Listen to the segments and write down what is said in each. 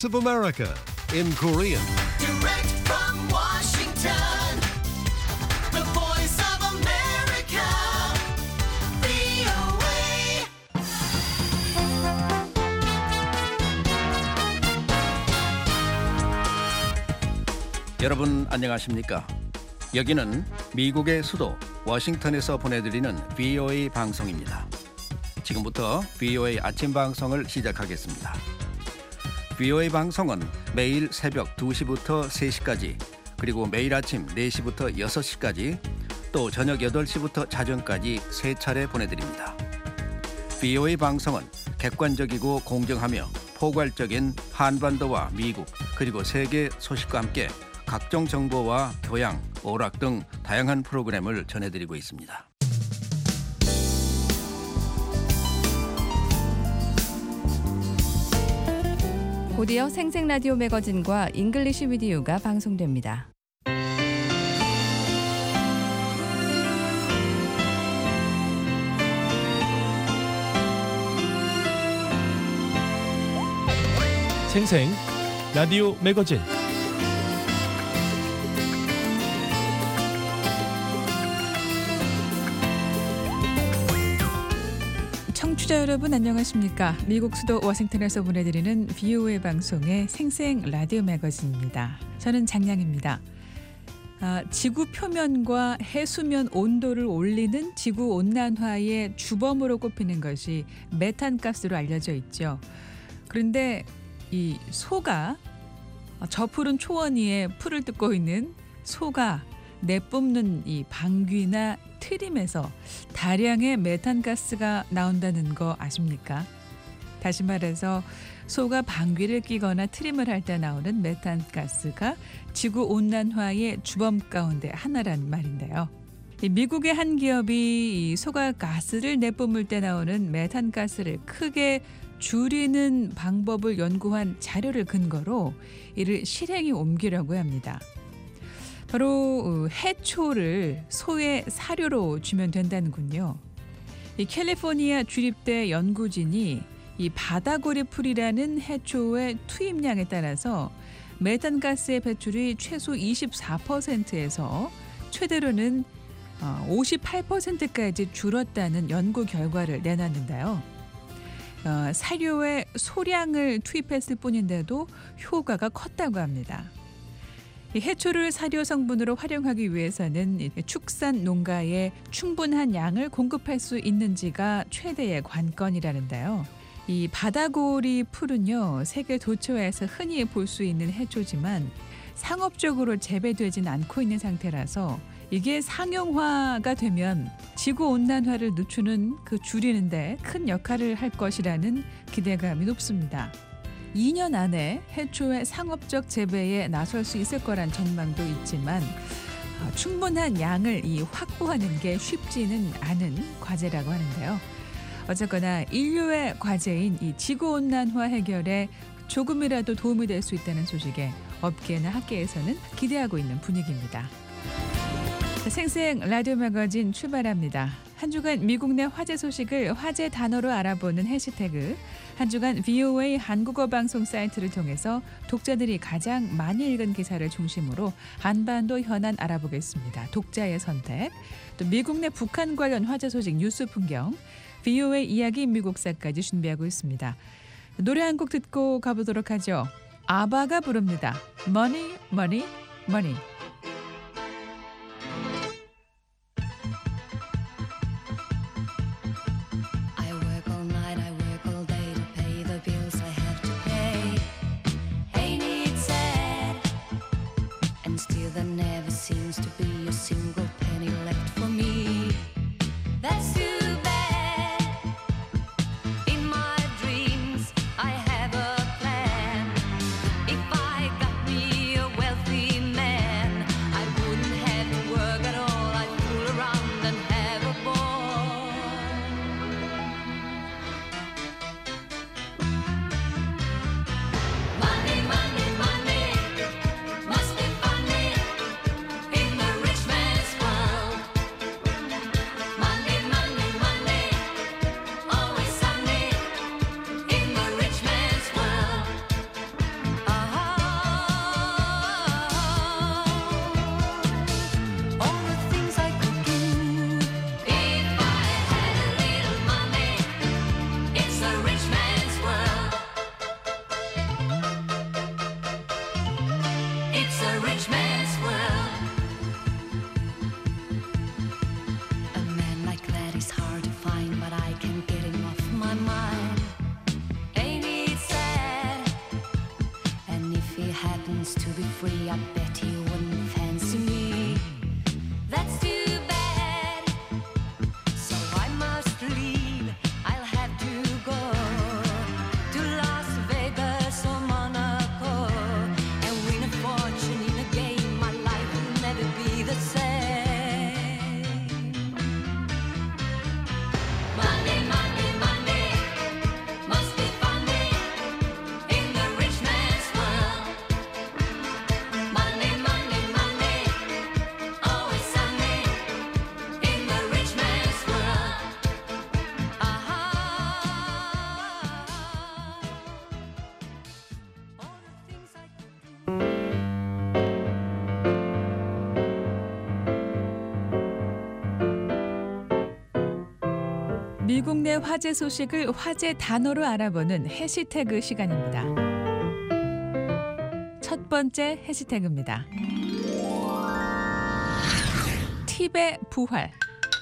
of America in Korean. Direct from Washington, the voice of America, VOA. 여러분 안녕하십니까? 여기는 미국의 수도 워싱턴에서 보내드리는 VOA 방송입니다. 지금부터 VOA 아침 방송을 시작하겠습니다. VOA 방송은 매일 새벽 2시부터 3시까지 그리고 매일 아침 4시부터 6시까지 또 저녁 8시부터 자정까지 3차례 보내드립니다. VOA 방송은 객관적이고 공정하며 포괄적인 한반도와 미국 그리고 세계 소식과 함께 각종 정보와 교양, 오락 등 다양한 프로그램을 전해드리고 있습니다. 곧이어 생생 라디오 매거진과 잉글리시 위디오가 방송됩니다. 생생 라디오 매거진 청취자 여러분 안녕하십니까? 미국 수도 워싱턴에서 보내드리는 VOA 방송의 생생 라디오 매거진입니다. 저는 장량입니다. 지구 표면과 해수면 온도를 올리는 지구 온난화의 주범으로 꼽히는 것이 메탄가스로 알려져 있죠. 그런데 이 소가 저 푸른 초원 위에 풀을 뜯고 있는 소가 내뿜는 이 방귀나 트림에서 다량의 메탄가스가 나온다는 거 아십니까? 다시 말해서 소가 방귀를 뀌거나 트림을 할 때 나오는 메탄가스가 지구온난화의 주범 가운데 하나란 말인데요. 미국의 한 기업이 이 소가 가스를 내뿜을 때 나오는 메탄가스를 크게 줄이는 방법을 연구한 자료를 근거로 이를 실행에 옮기려고 합니다. 바로 해초를 소의 사료로 주면 된다는군요. 이 캘리포니아 주립대 연구진이 이 바다고리 풀이라는 해초의 투입량에 따라서 메탄가스의 배출이 최소 24%에서 최대로는 58%까지 줄었다는 연구 결과를 내놨는데요. 사료에 소량을 투입했을 뿐인데도 효과가 컸다고 합니다. 이 해초를 사료 성분으로 활용하기 위해서는 축산 농가에 충분한 양을 공급할 수 있는지가 최대의 관건이라는데요. 이 바다고리 풀은요, 세계 도처에서 흔히 볼 수 있는 해초지만 상업적으로 재배되진 않고 있는 상태라서 이게 상용화가 되면 지구온난화를 늦추는 줄이는데 큰 역할을 할 것이라는 기대감이 높습니다. 2년 안에 해초의 상업적 재배에 나설 수 있을 거란 전망도 있지만 충분한 양을 확보하는 게 쉽지는 않은 과제라고 하는데요. 어쨌거나 인류의 과제인 이 지구온난화 해결에 조금이라도 도움이 될 수 있다는 소식에 업계나 학계에서는 기대하고 있는 분위기입니다. 생생 라디오 매거진 출발합니다. 한 주간 미국 내 화제 소식을 화제 단어로 알아보는 해시태그, 한 주간 VOA 한국어 방송 사이트를 통해서 독자들이 가장 많이 읽은 기사를 중심으로 한반도 현안 알아보겠습니다. 독자의 선택, 또 미국 내 북한 관련 화제 소식 뉴스 풍경, VOA 이야기 미국사까지 준비하고 있습니다. 노래 한 곡 듣고 가보도록 하죠. 아바가 부릅니다. Money, money, money. If I got me a wealthy man It's a rich man's world. A man like that is hard to find, but I can't get him off my mind. Ain't it sad? And if he happens to be free, I bet he wouldn't fancy me. That's too bad. So I must leave. I'll have to go to Las Vegas or Monaco and win a fortune in a game. My life will never be the same. Money, money, money must be funny in the rich man's world. Money, money, money, always sunny in the rich man's world. All the things I could do. 미국 내 화제 소식을 화제 단어로 알아보는 해시태그 시간입니다. 첫 번째 해시태그입니다. 팁의 부활.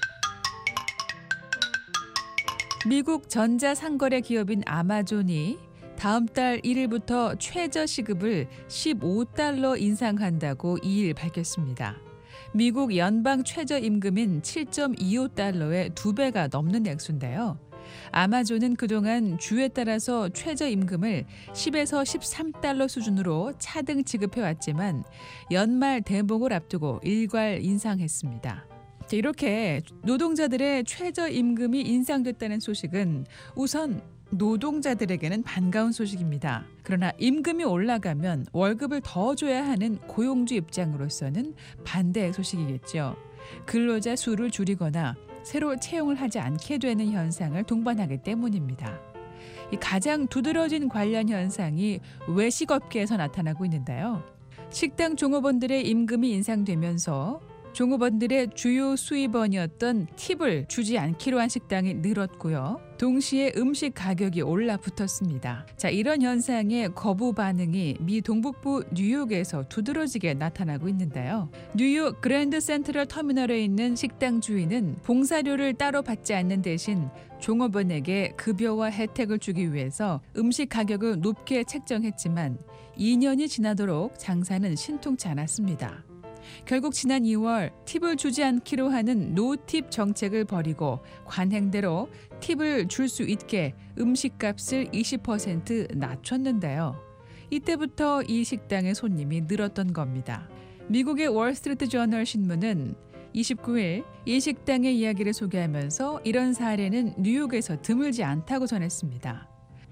미국 전자상거래 기업인 아마존이 다음 달 1일부터 최저 시급을 $15 인상한다고 2일 밝혔습니다. 미국 연방 최저임금인 $7.25의 2배가 넘는 액수인데요. 아마존은 그동안 주에 따라서 최저임금을 $10에서 $13 수준으로 차등 지급해왔지만 연말 대목을 앞두고 일괄 인상했습니다. 이렇게 노동자들의 최저임금이 인상됐다는 소식은 우선 노동자들에게는 반가운 소식입니다. 그러나 임금이 올라가면 월급을 더 줘야 하는 고용주 입장으로서는 반대의 소식이겠죠. 근로자 수를 줄이거나 새로 채용을 하지 않게 되는 현상을 동반하기 때문입니다. 이 가장 두드러진 관련 현상이 외식업계에서 나타나고 있는데요. 식당 종업원들의 임금이 인상되면서 종업원들의 주요 수입원이었던 팁을 주지 않기로 한 식당이 늘었고요. 동시에 음식 가격이 올라붙었습니다. 자, 이런 현상에 거부 반응이 미 동북부 뉴욕에서 두드러지게 나타나고 있는데요. 뉴욕 그랜드 센트럴 터미널에 있는 식당 주인은 봉사료를 따로 받지 않는 대신 종업원에게 급여와 혜택을 주기 위해서 음식 가격을 높게 책정했지만 2년이 지나도록 장사는 신통치 않았습니다. 결국 지난 2월 팁을 주지 않기로 하는 노팁 정책을 벌이고 관행대로 팁을 줄 수 있게 음식값을 20% 낮췄는데요. 이때부터 이 식당의 손님이 늘었던 겁니다. 미국의 월스트리트 저널 신문은 29일 이 식당의 이야기를 소개하면서 이런 사례는 뉴욕에서 드물지 않다고 전했습니다.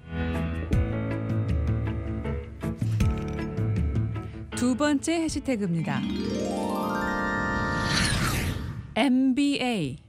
두 번째 해시태그입니다. MBA.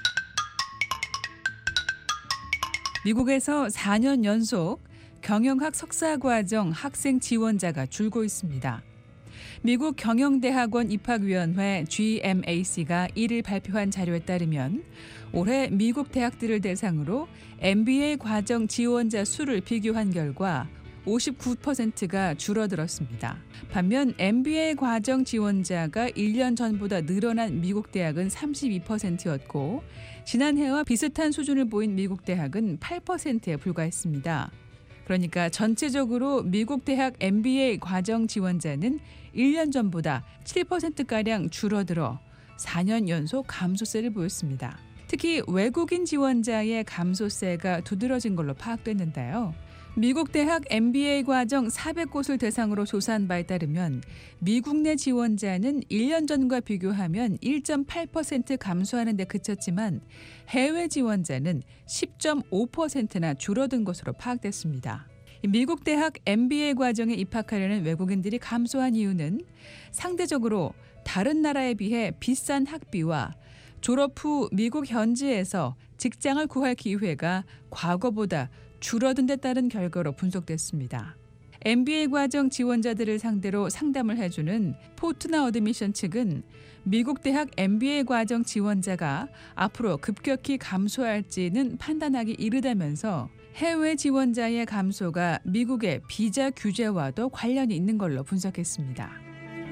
미국에서 4년 연속 경영학 석사과정 학생 지원자가 줄고 있습니다. 미국 경영대학원 입학위원회 GMAC가 1일 발표한 자료에 따르면 올해 미국 대학들을 대상으로 MBA 과정 지원자 수를 비교한 결과 59%가 줄어들었습니다. 반면 MBA 과정 지원자가 1년 전보다 늘어난 미국 대학은 32%였고 지난해와 비슷한 수준을 보인 미국 대학은 8%에 불과했습니다. 그러니까 전체적으로 미국 대학 MBA 과정 지원자는 1년 전보다 7%가량 줄어들어 4년 연속 감소세를 보였습니다. 특히 외국인 지원자의 감소세가 두드러진 걸로 파악됐는데요. 미국 대학 MBA 과정 400곳을 대상으로 조사한 바에 따르면 미국 내 지원자는 1년 전과 비교하면 1.8% 감소하는 데 그쳤지만 해외 지원자는 10.5%나 줄어든 것으로 파악됐습니다. 미국 대학 MBA 과정에 입학하려는 외국인들이 감소한 이유는 상대적으로 다른 나라에 비해 비싼 학비와 졸업 후 미국 현지에서 직장을 구할 기회가 과거보다 줄어든 데 따른 결과로 분석됐습니다. MBA 과정 지원자들을 상대로 상담을 해주는 포트나 어드미션 측은 미국 대학 MBA 과정 지원자가 앞으로 급격히 감소할지는 판단하기 이르다면서 해외 지원자의 감소가 미국의 비자 규제와도 관련이 있는 걸로 분석했습니다.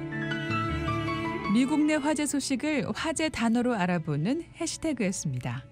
미국 내 화제 소식을 화제 단어로 알아보는 해시태그였습니다.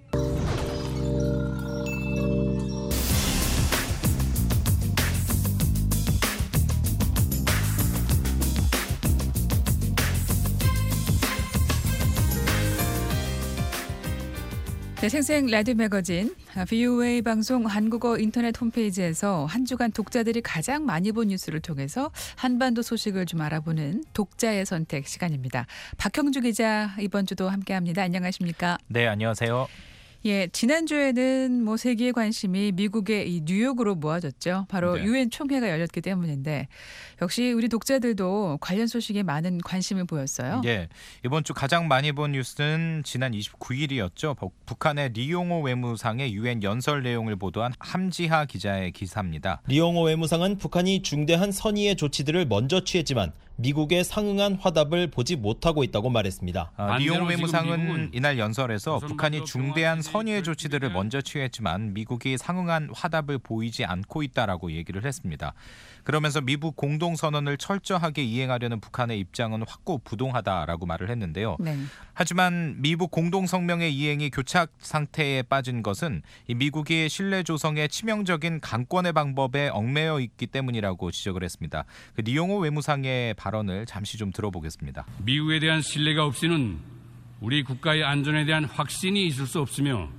네, 생생 라디오 매거진 VOA 방송 한국어 인터넷 홈페이지에서 한 주간 독자들이 가장 많이 본 뉴스를 통해서 한반도 소식을 좀 알아보는 독자의 선택 시간입니다. 박형주 기자 이번 주도 함께합니다. 안녕하십니까? 네, 안녕하세요. 예, 지난주에는 세계의 관심이 미국의 이 뉴욕으로 모아졌죠. 바로 유엔 총회가 열렸기 때문인데 역시 우리 독자들도 관련 소식에 많은 관심을 보였어요. 예, 이번 주 가장 많이 본 뉴스는 지난 29일이었죠. 북한의 리용호 외무상의 유엔 연설 내용을 보도한 함지하 기자의 기사입니다. 리용호 외무상은 북한이 중대한 선의의 조치들을 먼저 취했지만 미국의 상응한 화답을 보지 못하고 있다고 말했습니다. 리용호 외무상은 이날 연설에서 북한이 중대한 선의의 조치들을 먼저 취했지만 미국이 상응한 화답을 보이지 않고 있다라고 얘기를 했습니다. 그러면서 미국 공동선언을 철저하게 이행하려는 북한의 입장은 확고부동하다라고 말을 했는데요. 네. 하지만 미국 공동성명의 이행이 교착 상태에 빠진 것은 이 미국이 신뢰 조성의 치명적인 강권의 방법에 얽매여 있기 때문이라고 지적을 했습니다. 그 리용호 외무상의 발언을 잠시 좀 들어보겠습니다. 미국에 대한 신뢰가 없이는 우리 국가의 안전에 대한 확신이 있을 수 없으며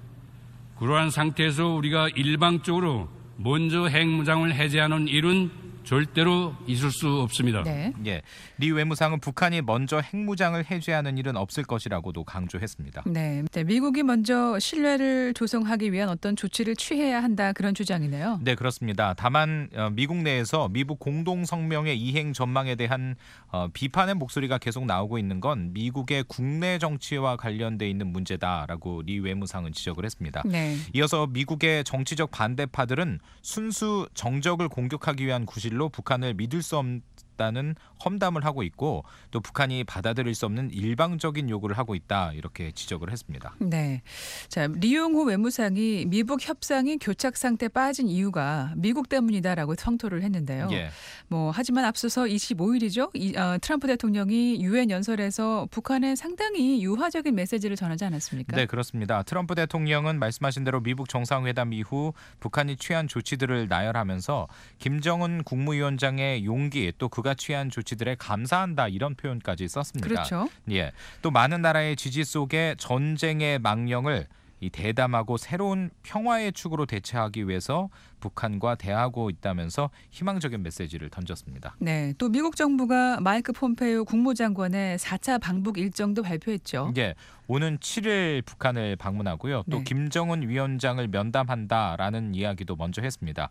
그러한 상태에서 우리가 일방적으로 먼저 핵무장을 해제하는 일은 절대로 있을 수 없습니다. 네. 예, 리 외무상은 북한이 먼저 핵무장을 해제하는 일은 없을 것이라고도 강조했습니다. 네, 미국이 먼저 신뢰를 조성하기 위한 어떤 조치를 취해야 한다 그런 주장이네요. 네, 그렇습니다. 다만 미국 내에서 미국 공동성명의 이행 전망에 대한 비판의 목소리가 계속 나오고 있는 건 미국의 국내 정치와 관련돼 있는 문제다라고 리 외무상은 지적을 했습니다. 네. 이어서 미국의 정치적 반대파들은 순수 정적을 공격하기 위한 구실로 북한을 믿을 수 없다는 험담을 하고 있고 또 북한이 받아들일 수 없는 일방적인 요구를 하고 있다 이렇게 지적을 했습니다. 네, 자 리용호 외무상이 미북 협상이 교착 상태에 빠진 이유가 미국 때문이다라고 성토를 했는데요. 예. 하지만 앞서서 25일이죠. 트럼프 대통령이 유엔 연설에서 북한에 상당히 유화적인 메시지를 전하지 않았습니까? 네, 그렇습니다. 트럼프 대통령은 말씀하신 대로 미북 정상회담 이후 북한이 취한 조치들을 나열하면서 김정은 국무위원장의 용기 또 그가 취한 조치들에 감사한다 이런 표현까지 썼습니다. 그렇죠. 예, 또 많은 나라의 지지 속에 전쟁의 망령을 이 대담하고 새로운 평화의 축으로 대체하기 위해서 북한과 대하고 있다면서 희망적인 메시지를 던졌습니다. 네, 또 미국 정부가 마이크 폼페이오 국무장관의 4차 방북 일정도 발표했죠. 예, 오는 7일 북한을 방문하고요. 또 네. 김정은 위원장을 면담한다라는 이야기도 먼저 했습니다.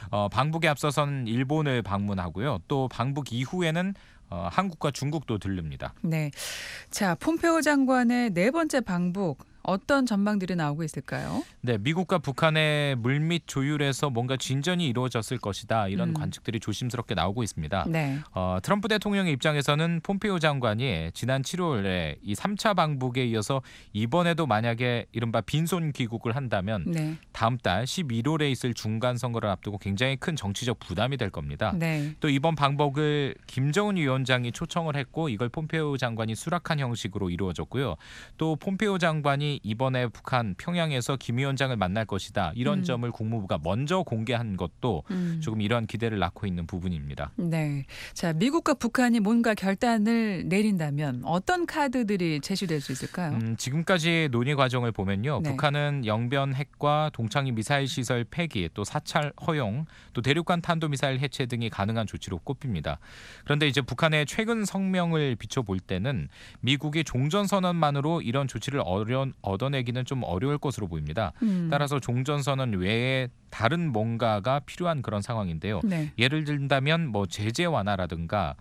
방북에 앞서서는 일본을 방문하고요. 또 방북 이후에는 한국과 중국도 들릅니다. 네, 자 폼페이오 장관의 네 번째 방북. 어떤 전망들이 나오고 있을까요? 네, 미국과 북한의 물밑 조율에서 뭔가 진전이 이루어졌을 것이다. 이런 관측들이 조심스럽게 나오고 있습니다. 네. 트럼프 대통령의 입장에서는 폼페이오 장관이 지난 7월에 이 3차 방북에 이어서 이번에도 만약에 이른바 빈손 귀국을 한다면 네. 다음 달 11월에 있을 중간 선거를 앞두고 굉장히 큰 정치적 부담이 될 겁니다. 네. 또 이번 방북을 김정은 위원장이 초청을 했고 이걸 폼페이오 장관이 수락한 형식으로 이루어졌고요. 또 폼페이오 장관이 이번에 북한 평양에서 김 위원장을 만날 것이다. 이런 점을 국무부가 먼저 공개한 것도 조금 이런 기대를 낳고 있는 부분입니다. 네, 자 미국과 북한이 뭔가 결단을 내린다면 어떤 카드들이 제시될 수 있을까요? 지금까지 논의 과정을 보면요. 네. 북한은 영변 핵과 동창리 미사일 시설 폐기, 또 사찰 허용, 또 대륙간 탄도미사일 해체 등이 가능한 조치로 꼽힙니다. 그런데 이제 북한의 최근 성명을 비춰볼 때는 미국이 종전선언만으로 이런 조치를 얻어내기는 좀 어려울 것으로 보입니다. 따라서 종전선언 외에 다른 뭔가가 필요한 그런 상황인데요. 네. 예를 들자면 제재 완화라든가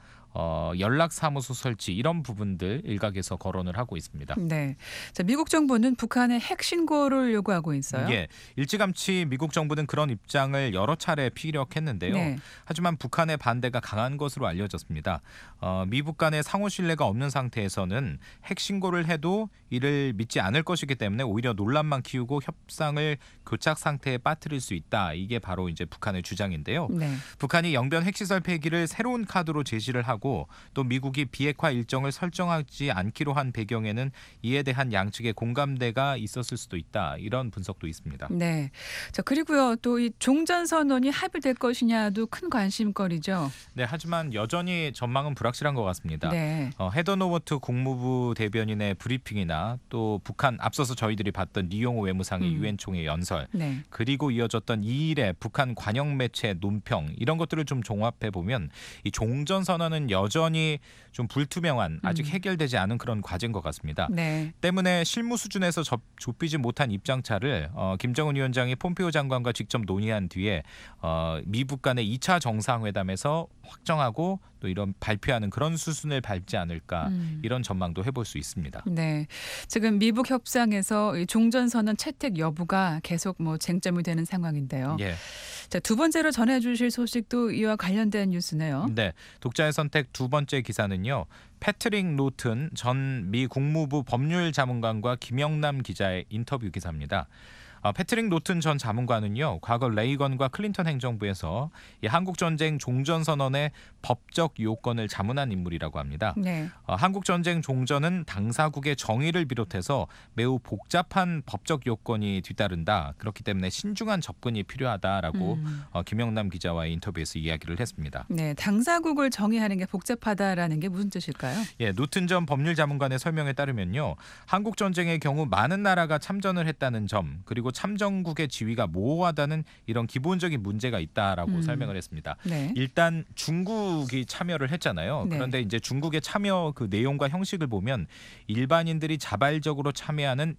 연락사무소 설치 이런 부분들 일각에서 거론을 하고 있습니다. 네, 자 미국 정부는 북한의 핵 신고를 요구하고 있어요. 예, 일찌감치 미국 정부는 그런 입장을 여러 차례 피력했는데요. 네. 하지만 북한의 반대가 강한 것으로 알려졌습니다. 미북 간의 상호 신뢰가 없는 상태에서는 핵 신고를 해도 이를 믿지 않을 것이기 때문에 오히려 논란만 키우고 협상을 교착 상태에 빠뜨릴 수 있다. 이게 바로 이제 북한의 주장인데요. 네. 북한이 영변 핵시설 폐기를 새로운 카드로 제시를 하고 하고 또 미국이 비핵화 일정을 설정하지 않기로 한 배경에는 이에 대한 양측의 공감대가 있었을 수도 있다. 이런 분석도 있습니다. 네. 자, 그리고요. 또 이 종전 선언이 합의될 것이냐도 큰 관심거리죠. 네, 하지만 여전히 전망은 불확실한 것 같습니다. 네. 헤더 노버트 국무부 대변인의 브리핑이나 또 북한 앞서서 저희들이 봤던 리용호 외무상의 유엔 총회 연설 네. 그리고 이어졌던 2일의 북한 관영 매체 논평 이런 것들을 좀 종합해 보면 이 종전 선언은 여전히 좀 불투명한 아직 해결되지 않은 그런 과제인 것 같습니다. 네. 때문에 실무 수준에서 좁히지 못한 입장차를 김정은 위원장이 폼페이오 장관과 직접 논의한 뒤에 미북 간의 2차 정상회담에서 확정하고 또 이런 발표하는 그런 수순을 밟지 않을까 이런 전망도 해볼 수 있습니다. 네, 지금 미북 협상에서 이 종전선언 채택 여부가 계속 쟁점이 되는 상황인데요. 예. 자, 두 번째로 전해주실 소식도 이와 관련된 뉴스네요. 네, 독자의 선택 두 번째 기사는요. 패트릭 노튼 전 미 국무부 법률자문관과 김영남 기자의 인터뷰 기사입니다. 패트릭 노튼 전 자문관은요, 과거 레이건과 클린턴 행정부에서 이 한국전쟁 종전선언의 법적 요건을 자문한 인물이라고 합니다. 네. 한국전쟁 종전은 당사국의 정의를 비롯해서 매우 복잡한 법적 요건이 뒤따른다. 그렇기 때문에 신중한 접근이 필요하다라고 김영남 기자와의 인터뷰에서 이야기를 했습니다. 네, 당사국을 정의하는 게 복잡하다라는 게 무슨 뜻일까요? 예, 노튼 전 법률자문관의 설명에 따르면요, 한국전쟁의 경우 많은 나라가 참전을 했다는 점 그리고 참전국의 지위가 모호하다는 이런 기본적인 문제가 있다라고 설명을 했습니다. 네. 일단 중국이 참여를 했잖아요. 네. 그런데 이제 중국의 참여 그 내용과 형식을 보면 일반인들이 자발적으로 참여하는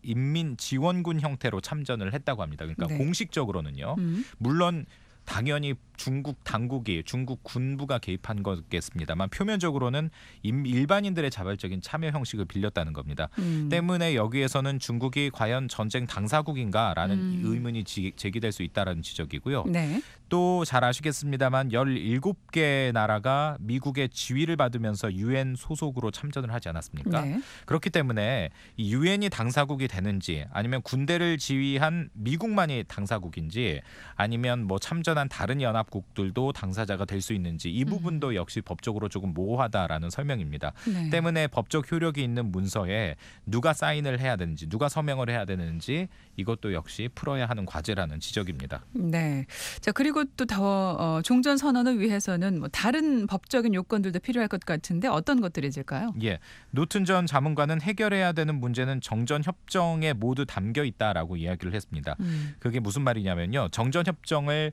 인민지원군 형태로 참전을 했다고 합니다. 그러니까 네. 공식적으로는요. 물론 당연히 중국 당국이 중국 군부가 개입한 거겠습니다만 표면적으로는 일반인들의 자발적인 참여 형식을 빌렸다는 겁니다. 때문에 여기에서는 중국이 과연 전쟁 당사국인가라는 의문이 제기될 수 있다는 지적이고요. 네. 또 잘 아시겠습니다만 17개 나라가 미국의 지위를 받으면서 유엔 소속으로 참전을 하지 않았습니까? 네. 그렇기 때문에 이 유엔이 당사국이 되는지 아니면 군대를 지휘한 미국만이 당사국인지 아니면 뭐 참전한 다른 연합국들도 당사자가 될 수 있는지 이 부분도 역시 법적으로 조금 모호하다라는 설명입니다. 네. 때문에 법적 효력이 있는 문서에 누가 사인을 해야 되는지 누가 서명을 해야 되는지 이것도 역시 풀어야 하는 과제라는 지적입니다. 네. 자, 그리고 또 더 종전 선언을 위해서는 다른 법적인 요건들도 필요할 것 같은데 어떤 것들이 있을까요? 예, 노튼 전 자문관은 해결해야 되는 문제는 정전 협정에 모두 담겨 있다라고 이야기를 했습니다. 그게 무슨 말이냐면요, 정전 협정을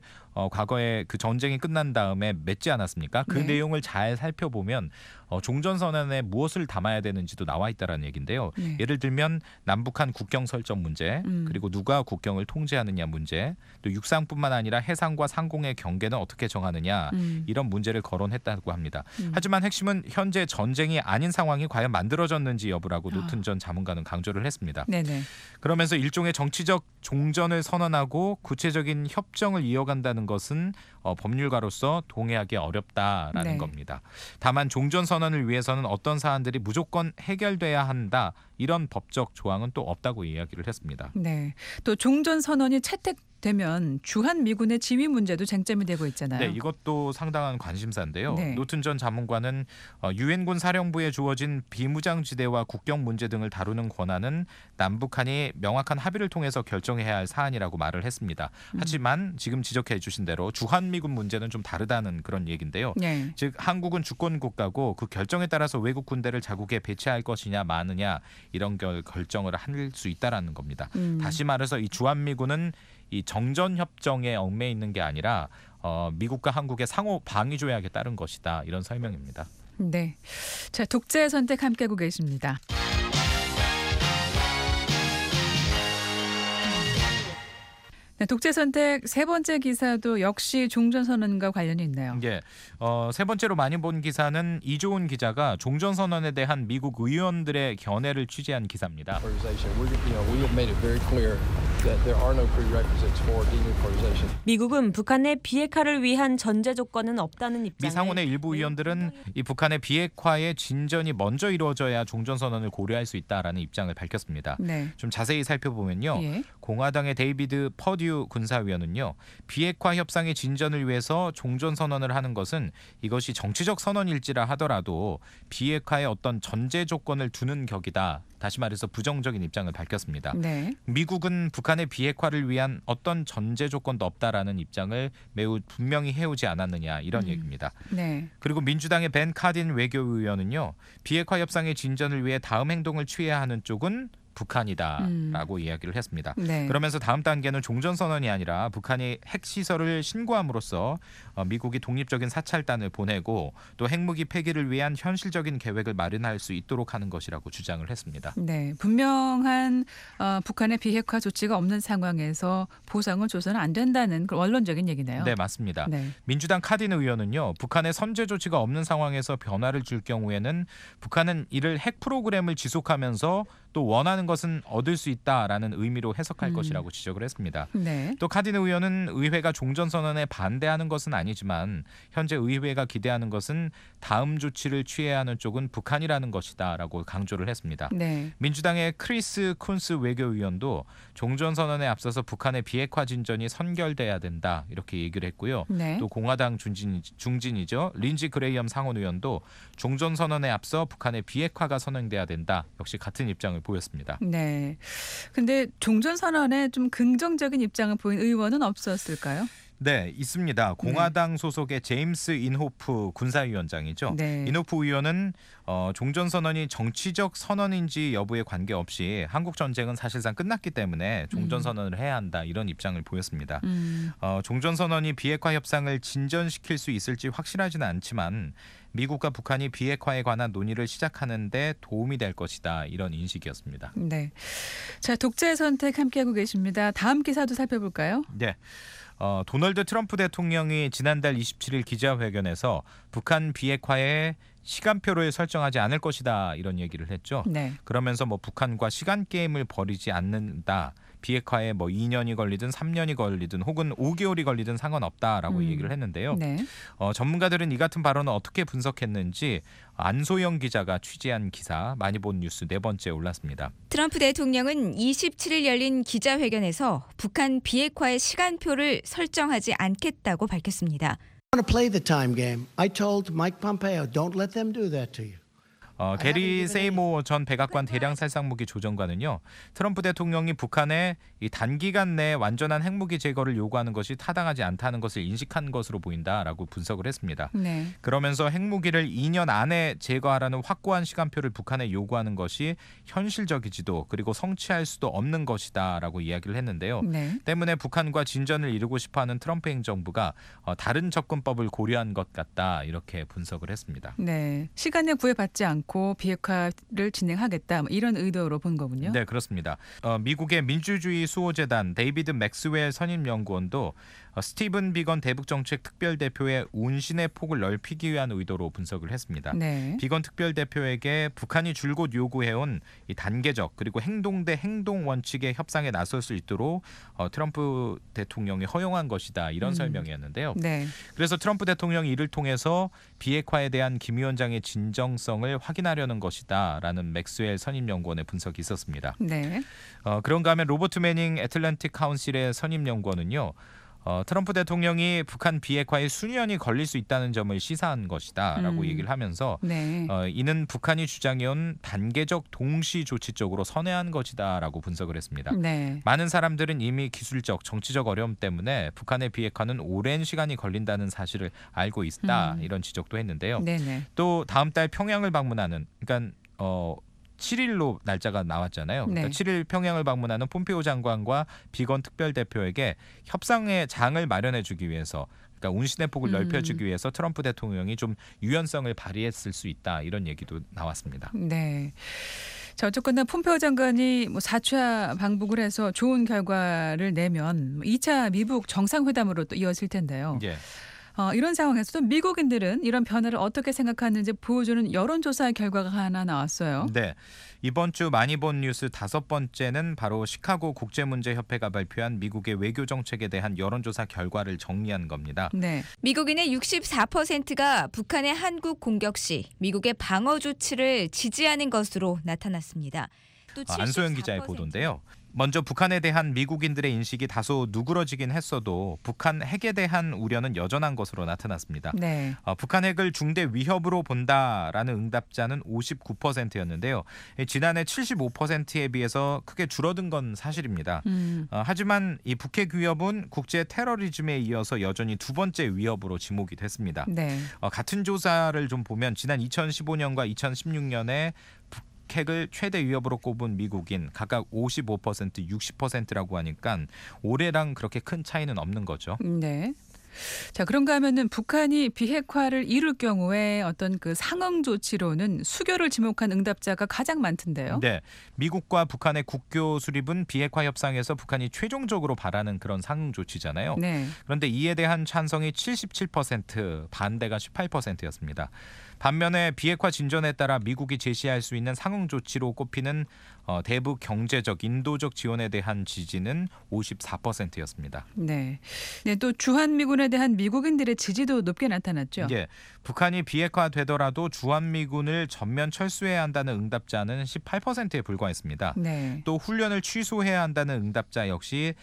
과거에 그 전쟁이 끝난 다음에 맺지 않았습니까? 그 네. 내용을 잘 살펴보면 종전 선언에 무엇을 담아야 되는지도 나와 있다라는 얘기인데요. 네. 예를 들면 남북한 국경 설정 문제, 그리고 누가 국경을 통제하느냐 문제, 또 육상뿐만 아니라 해상과 상공의 경계는 어떻게 정하느냐 이런 문제를 거론했다고 합니다. 하지만 핵심은 현재 전쟁이 아닌 상황이 과연 만들어졌는지 여부라고 노튼 전 자문관은 강조를 했습니다. 네네. 그러면서 일종의 정치적 종전을 선언하고 구체적인 협정을 이어간다는 것은 법률가로서 동의하기 어렵다라는 네. 겁니다. 다만 종전 선언을 위해서는 어떤 사안들이 무조건 해결돼야 한다 이런 법적 조항은 또 없다고 이야기를 했습니다. 네. 또 종전 선언이 채택되면 주한 미군의 지위 문제도 쟁점이 되고 있잖아요. 네, 이것도 상당한 관심사인데요. 네. 노튼 전 자문관은 유엔군 사령부에 주어진 비무장지대와 국경 문제 등을 다루는 권한은 남북한이 명확한 합의를 통해서 결정해야 할 사안이라고 말을 했습니다. 하지만 지금 지적해 주신 대로 주한미군 문제는 좀 다르다는 그런 얘기인데요. 네. 즉 한국은 주권 국가고 그 결정에 따라서 외국 군대를 자국에 배치할 것이냐 마느냐 이런 결정을 할 수 있다라는 겁니다. 다시 말해서 이 주한미군은 이 정전 협정에 얽매 있는 게 아니라 미국과 한국의 상호 방위 조약에 따른 것이다 이런 설명입니다. 네. 자, 독자의 선택 함께하고 계십니다. 네, 독재 선택 세 번째 기사도 역시 종전선언과 관련이 있네요. 예, 세 번째로 많이 본 기사는 이조은 기자가 종전선언에 대한 미국 의원들의 견해를 취재한 기사입니다. We have made it very clear that there are no prerequisites for denuclearization. 미국은 북한의 비핵화를 위한 전제 조건은 없다는 입장을 미 상원의 일부 의원들은 이 북한의 비핵화의 진전이 먼저 이루어져야 종전선언을 고려할 수 있다라는 입장을 밝혔습니다. 네. 좀 자세히 살펴보면요. 예. 공화당의 데이비드 퍼듀 군사위원은요. 비핵화 협상의 진전을 위해서 종전선언을 하는 것은 이것이 정치적 선언일지라 하더라도 비핵화의 어떤 전제 조건을 두는 격이다. 다시 말해서 부정적인 입장을 밝혔습니다. 네. 미국은 북한의 비핵화를 위한 어떤 전제 조건도 없다라는 입장을 매우 분명히 해오지 않았느냐 이런 얘기입니다. 네. 그리고 민주당의 벤 카딘 외교의원은요. 비핵화 협상의 진전을 위해 다음 행동을 취해야 하는 쪽은 북한이다라고 이야기를 했습니다. 네. 그러면서 다음 단계는 종전선언이 아니라 북한이 핵시설을 신고함으로써 미국이 독립적인 사찰단을 보내고 또 핵무기 폐기를 위한 현실적인 계획을 마련할 수 있도록 하는 것이라고 주장을 했습니다. 네, 분명한 북한의 비핵화 조치가 없는 상황에서 보상을 줘서는 안 된다는 그런 원론적인 얘기네요. 네, 맞습니다. 네. 민주당 카딘 의원은요. 북한의 선제 조치가 없는 상황에서 변화를 줄 경우에는 북한은 이를 핵 프로그램을 지속하면서 또 원하는 것은 얻을 수 있다라는 의미로 해석할 것이라고 지적을 했습니다. 네. 또 카딘 의원은 의회가 종전선언에 반대하는 것은 아니지만 현재 의회가 기대하는 것은 다음 조치를 취해야 하는 쪽은 북한이라는 것이다라고 강조를 했습니다. 네. 민주당의 크리스 쿤스 외교위원도 종전선언에 앞서서 북한의 비핵화 진전이 선결돼야 된다 이렇게 얘기를 했고요. 네. 또 공화당 중진이죠. 린지 그레이엄 상원의원도 종전선언에 앞서 북한의 비핵화가 선언돼야 된다. 역시 같은 입장을 보였습니다. 네. 근데 종전선언에 좀 긍정적인 입장을 보인 의원은 없었을까요? 네, 있습니다. 공화당 소속의 제임스 인호프 군사위원장이죠. 네. 인호프 의원은 종전선언이 정치적 선언인지 여부에 관계없이 한국 전쟁은 사실상 끝났기 때문에 종전선언을 해야 한다 이런 입장을 보였습니다. 종전선언이 비핵화 협상을 진전시킬 수 있을지 확실하지는 않지만 미국과 북한이 비핵화에 관한 논의를 시작하는 데 도움이 될 것이다 이런 인식이었습니다. 네. 자, 독자의 선택 함께하고 계십니다. 다음 기사도 살펴볼까요? 네. 도널드 트럼프 대통령이 지난달 27일 기자회견에서 북한 비핵화에 시간표를 설정하지 않을 것이다 이런 얘기를 했죠. 네. 그러면서 북한과 시간 게임을 벌이지 않는다. 비핵화에 2년이 걸리든 3년이 걸리든 혹은 5개월이 걸리든 상관없다라고 얘기를 했는데요. 네. 전문가들은 이 같은 발언을 어떻게 분석했는지 안소영 기자가 취재한 기사 많이 본 뉴스 네 번째에 올랐습니다. 트럼프 대통령은 27일 열린 기자회견에서 북한 비핵화의 시간표를 설정하지 않겠다고 밝혔습니다. I want to play the time game. I told Mike Pompeo, don't let them do that to you. 게리 세이모 전 백악관 대량살상무기 조정관은요. 트럼프 대통령이 북한에 이 단기간 내에 완전한 핵무기 제거를 요구하는 것이 타당하지 않다는 것을 인식한 것으로 보인다라고 분석을 했습니다. 네. 그러면서 핵무기를 2년 안에 제거하라는 확고한 시간표를 북한에 요구하는 것이 현실적이지도 그리고 성취할 수도 없는 것이다라고 이야기를 했는데요. 네. 때문에 북한과 진전을 이루고 싶어하는 트럼프 행정부가 다른 접근법을 고려한 것 같다 이렇게 분석을 했습니다. 네. 시간에 구애받지 않고 비핵화를 진행하겠다 이런 의도로 본 거군요. 네, 그렇습니다. 미국의 민주주의 수호재단 데이비드 맥스웰 선임연구원도 스티븐 비건 대북정책특별대표의 운신의 폭을 넓히기 위한 의도로 분석을 했습니다. 네. 비건 특별대표에게 북한이 줄곧 요구해온 이 단계적 그리고 행동 대 행동 원칙의 협상에 나설 수 있도록 트럼프 대통령이 허용한 것이다 이런 설명이었는데요. 네. 그래서 트럼프 대통령이 이를 통해서 비핵화에 대한 김 위원장의 진정성을 확인하려는 것이다라는 맥스웰 선임연구원의 분석이 있었습니다. 네. 그런가 하면 로버트 매닝 애틀랜틱 카운실의 선임연구원은요. 트럼프 대통령이 북한 비핵화에 수년이 걸릴 수 있다는 점을 시사한 것이다라고 얘기를 하면서 네. 이는 북한이 주장해온 단계적 동시 조치 쪽으로 선회한 것이다라고 분석을 했습니다. 네. 많은 사람들은 이미 기술적, 정치적 어려움 때문에 북한의 비핵화는 오랜 시간이 걸린다는 사실을 알고 있다 이런 지적도 했는데요. 네네. 또 다음 달 평양을 방문하는 그러니까 7일로 날짜가 나왔잖아요. 그러니까 네. 7일 평양을 방문하는 폼페오 장관과 비건 특별대표에게 협상의 장을 마련해주기 위해서 그러니까 운신의 폭을 넓혀주기 위해서 트럼프 대통령이 좀 유연성을 발휘했을 수 있다 이런 얘기도 나왔습니다. 네. 자, 어쨌거나 폼페오 장관이 4차 방북을 해서 좋은 결과를 내면 2차 미북 정상회담으로 또 이어질 텐데요. 예. 이런 상황에서도 미국인들은 이런 변화를 어떻게 생각하는지 보여주는 여론조사 결과가 하나 나왔어요. 네. 이번 주 많이 본 뉴스 5번째는 바로 시카고 국제문제협회가 발표한 미국의 외교 정책에 대한 여론조사 결과를 정리한 겁니다. 네. 미국인의 64%가 북한의 한국 공격 시 미국의 방어 조치를 지지하는 것으로 나타났습니다. 또 안소영 기자의 보도인데요. 먼저 북한에 대한 미국인들의 인식이 다소 누그러지긴 했어도 북한 핵에 대한 우려는 여전한 것으로 나타났습니다. 네. 북한 핵을 중대 위협으로 본다라는 응답자는 59%였는데요. 지난해 75%에 비해서 크게 줄어든 건 사실입니다. 하지만 이 북핵 위협은 국제 테러리즘에 이어서 여전히 두 번째 위협으로 지목이 됐습니다. 네. 같은 조사를 좀 보면 지난 2015년과 2016년에 핵을 최대 위협으로 꼽은 미국인 각각 55%, 60%라고 하니까 올해랑 그렇게 큰 차이는 없는 거죠. 네. 자, 그런가 하면은 북한이 비핵화를 이룰 경우에 어떤 그 상응 조치로는 수교를 지목한 응답자가 가장 많던데요. 네, 미국과 북한의 국교 수립은 비핵화 협상에서 북한이 최종적으로 바라는 그런 상응 조치잖아요. 네. 그런데 이에 대한 찬성이 77%, 반대가 18%였습니다. 반면에 비핵화 진전에 따라 미국이 제시할 수 있는 상응 조치로 꼽히는 대북 경제적, 인도적 지원에 대한 지지는 54%였습니다. 네. 네, 또 주한미군에 대한 미국인들의 지지도 높게 나타났죠. 예, 북한이 비핵화되더라도 주한미군을 전면 철수해야 한다는 응답자는 18%에 불과했습니다. 네. 또 훈련을 취소해야 한다는 응답자 역시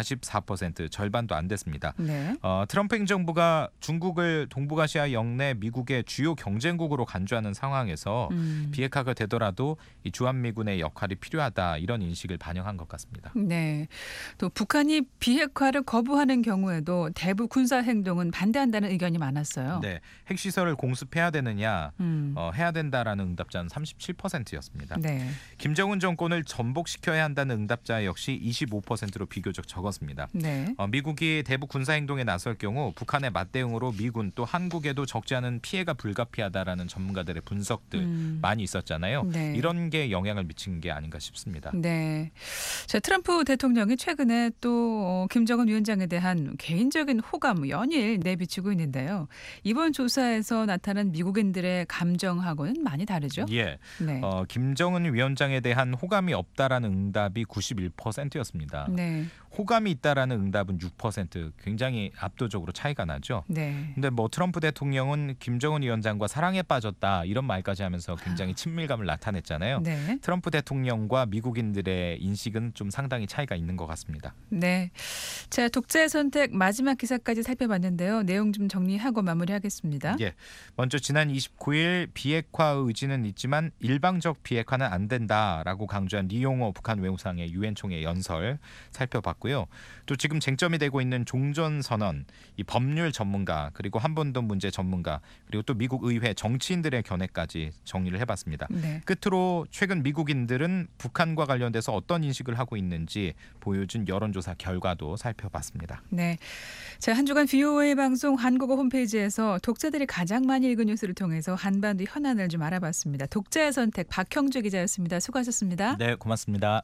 44%, 절반도 안 됐습니다. 네. 트럼프 행정부가 중국을 동북아시아 영내 미국의 주요 경쟁국으로 간주하는 상황에서 비핵화가 되더라도 이 주한미군의 역할이 필요하다, 이런 인식을 반영한 것 같습니다. 네. 또 북한이 비핵화를 거부하는 경우에도 대북 군사 행동은 반대한다는 의견이 많았어요. 네, 핵시설을 공습해야 되느냐, 해야 된다라는 응답자는 37%였습니다. 네. 김정은 정권을 전복시켜야 한다는 응답자 역시 25%로 비교적 적었습니다. 네. 미국이 대북 군사 행동에 나설 경우 북한의 맞대응으로 미군 또 한국에도 적지 않은 피해가 불가피하다라는 전문가들의 분석들 많이 있었잖아요. 네. 이런 게 영향을 미친 게 아닌가 싶습니다. 네. 자, 트럼프 대통령이 최근에 또 김정은 위원장에 대한 개인적인 호감 연일 내비치고 있는데요. 이번 조사에서 나타난 미국인들의 감정하고는 많이 다르죠? 예. 네. 김정은 위원장에 대한 호감이 없다라는 응답이 91%였습니다. 네. 호감이 있다라는 응답은 6%, 굉장히 압도적으로 차이가 나죠. 네. 근데 뭐 트럼프 대통령은 김정은 위원장과 사랑에 빠졌다, 이런 말까지 하면서 굉장히 친밀감을 나타냈잖아요. 네. 트럼프 대통령과 미국인들의 인식은 좀 상당히 차이가 있는 것 같습니다. 네. 자, 독자의 선택 마지막 기사까지 살펴봤는데요. 내용 좀 정리하고 마무리하겠습니다. 예. 먼저 지난 29일 비핵화 의지는 있지만 일방적 비핵화는 안 된다라고 강조한 리용호 북한 외무상의 유엔 총회 연설 살펴봤고요. 또 지금 쟁점이 되고 있는 종전선언, 이 법률 전문가, 그리고 한반도 문제 전문가, 그리고 또 미국 의회 정치인들의 견해까지 정리를 해봤습니다. 네. 끝으로 최근 미국인들은 북한과 관련돼서 어떤 인식을 하고 있는지 보여준 여론조사 결과도 살펴봤습니다. 네. 자, 한 주간 VOA 방송 한국어 홈페이지에서 독자들이 가장 많이 읽은 뉴스를 통해서 한반도 현안을 좀 알아봤습니다. 독자의 선택 박형주 기자였습니다. 수고하셨습니다. 네, 고맙습니다.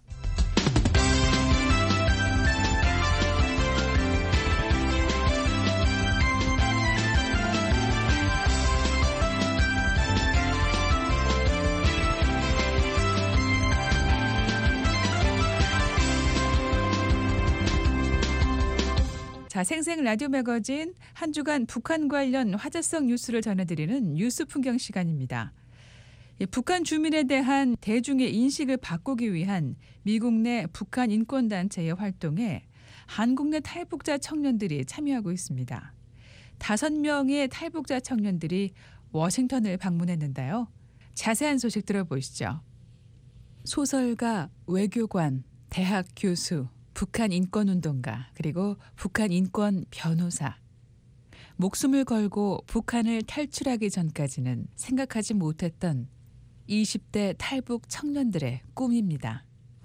자, 생생 라디오 매거진 한 주간 북한 관련 화제성 뉴스를 전해드리는 뉴스 풍경 시간입니다. 북한 주민에 대한 대중의 인식을 바꾸기 위한 미국 내 북한 인권단체의 활동에 한국 내 탈북자 청년들이 참여하고 있습니다. 5명의 탈북자 청년들이 워싱턴을 방문했는데요. 자세한 소식 들어보시죠. 소설가, 외교관, 대학 교수, 북한 인권운동가, 그리고 북한 인권 변호사. 목숨을 걸고 북한을 탈출하기 전까지는 생각하지 못했던 20대 탈북 청년들의 꿈입니다.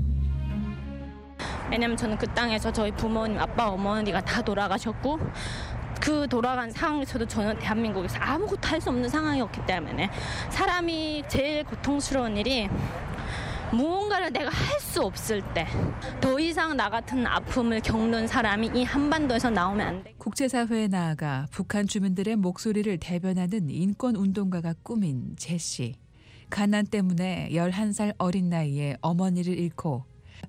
왜냐면 저는 그 땅에서 저희 부모님, 아빠, 어머니가 다 돌아가셨고 그 돌아간 상황에서도 저는 대한민국에서 아무것도 할 수 없는 상황이었기 때문에 사람이 제일 고통스러운 일이 무언가를 내가 할 수 없을 때 더 이상 나 같은 아픔을 겪는 사람이 이 한반도에서 나오면 안 돼. 국제사회에 나아가 북한 주민들의 목소리를 대변하는 인권운동가가 꿈인 제시. 가난 때문에 11살 어린 나이에 어머니를 잃고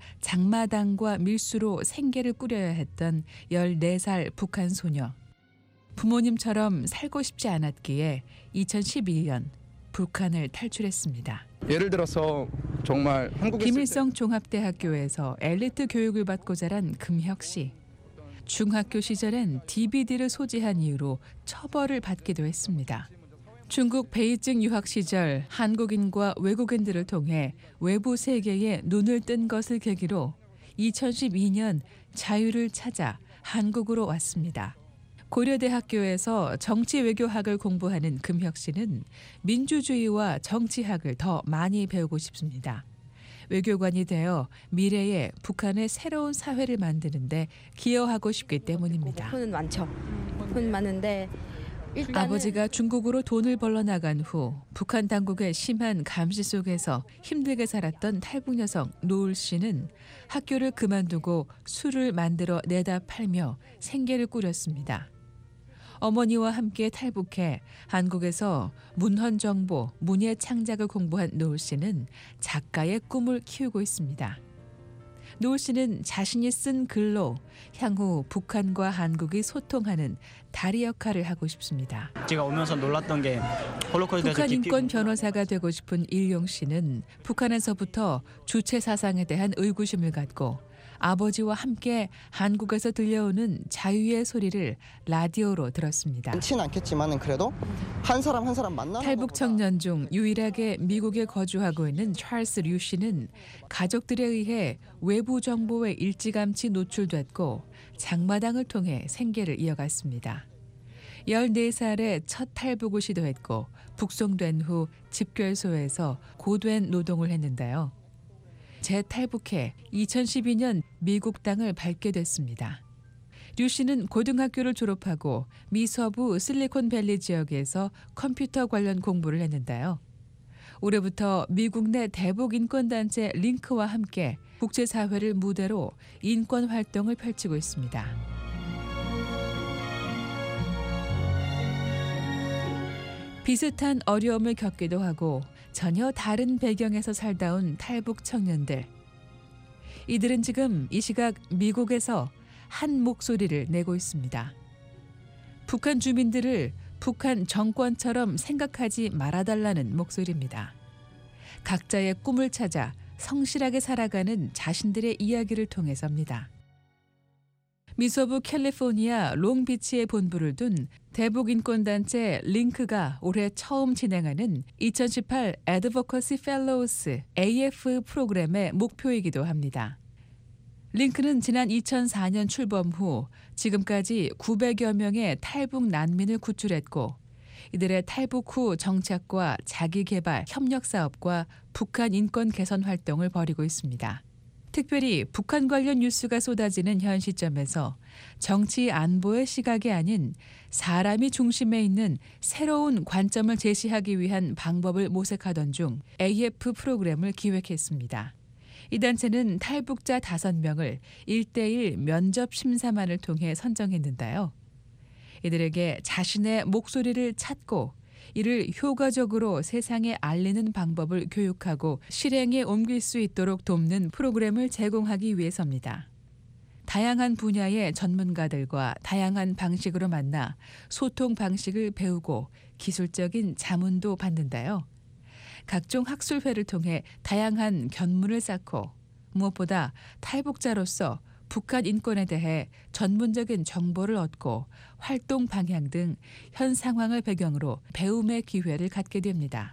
장마당과 밀수로 생계를 꾸려야 했던 14살 북한 소녀. 부모님처럼 살고 싶지 않았기에 2012년 북한을 탈출했습니다. 예를 들어서 정말 한국에 김일성 종합대학교에서 엘리트 교육을 받고 자란 금혁 씨. 중학교 시절엔 DVD를 소지한 이유로 처벌을 받기도 했습니다. 중국 베이징 유학 시절 한국인과 외국인들을 통해 외부 세계에 눈을 뜬 것을 계기로 2012년 자유를 찾아 한국으로 왔습니다. 고려대학교에서 정치외교학을 공부하는 금혁 씨는 민주주의와 정치학을 더 많이 배우고 싶습니다. 외교관이 되어 미래의 북한의 새로운 사회를 만드는데 기여하고 싶기 때문입니다. 목표는 많죠. 목표는 많은데 아버지가 중국으로 돈을 벌러 나간 후 북한 당국의 심한 감시 속에서 힘들게 살았던 탈북 여성 노을 씨는 학교를 그만두고 술을 만들어 내다 팔며 생계를 꾸렸습니다. 어머니와 함께 탈북해 한국에서 문헌정보, 문예 창작을 공부한 노을 씨는 작가의 꿈을 키우고 있습니다. 노을 씨는 자신이 쓴 글로 향후 북한과 한국이 소통하는 다리 역할을 하고 싶습니다. 제가 오면서 놀랐던 게 홀로코스트에서 북한 인권 변호사가 되고 싶은 일용 씨는 북한에서부터 주체 사상에 대한 의구심을 갖고 아버지와 함께 한국에서 들려오는 자유의 소리를 라디오로 들었습니다. 많지는 않겠지만 그래도 한 사람 만나는 탈북 청년 중 유일하게 미국에 거주하고 있는 찰스 류 씨는 가족들에 의해 외부 정보에 일찌감치 노출됐고 장마당을 통해 생계를 이어갔습니다. 14살에 첫 탈북을 시도했고 북송된 후 집결소에서 고된 노동을 했는데요. 재탈북해 2012년 미국 땅을 밟게 됐습니다. 류 씨는 고등학교를 졸업하고 미 서부 실리콘밸리 지역에서 컴퓨터 관련 공부를 했는데요. 올해부터 미국 내 대북 인권단체 링크와 함께 국제사회를 무대로 인권 활동을 펼치고 있습니다. 비슷한 어려움을 겪기도 하고 전혀 다른 배경에서 살다 온 탈북 청년들. 이들은 지금 이 시각 미국에서 한 목소리를 내고 있습니다. 북한 주민들을 북한 정권처럼 생각하지 말아달라는 목소리입니다. 각자의 꿈을 찾아 성실하게 살아가는 자신들의 이야기를 통해서입니다. 미서부 캘리포니아 롱비치에 본부를 둔 대북 인권단체 링크가 올해 처음 진행하는 2018 Advocacy Fellows AF 프로그램의 목표이기도 합니다. 링크는 지난 2004년 출범 후 지금까지 900여 명의 탈북 난민을 구출했고 이들의 탈북 후 정착과 자기개발, 협력 사업과 북한 인권 개선 활동을 벌이고 있습니다. 특별히 북한 관련 뉴스가 쏟아지는 현 시점에서 정치 안보의 시각이 아닌 사람이 중심에 있는 새로운 관점을 제시하기 위한 방법을 모색하던 중 AF 프로그램을 기획했습니다. 이 단체는 탈북자 5명을 1:1 면접 심사만을 통해 선정했는데요. 이들에게 자신의 목소리를 찾고 이를 효과적으로 세상에 알리는 방법을 교육하고 실행에 옮길 수 있도록 돕는 프로그램을 제공하기 위해서입니다. 다양한 분야의 전문가들과 다양한 방식으로 만나 소통 방식을 배우고 기술적인 자문도 받는다요. 각종 학술회를 통해 다양한 견문을 쌓고 무엇보다 탈북자로서 북한 인권에 대해 전문적인 정보를 얻고 활동 방향 등 현 상황을 배경으로 배움의 기회를 갖게 됩니다.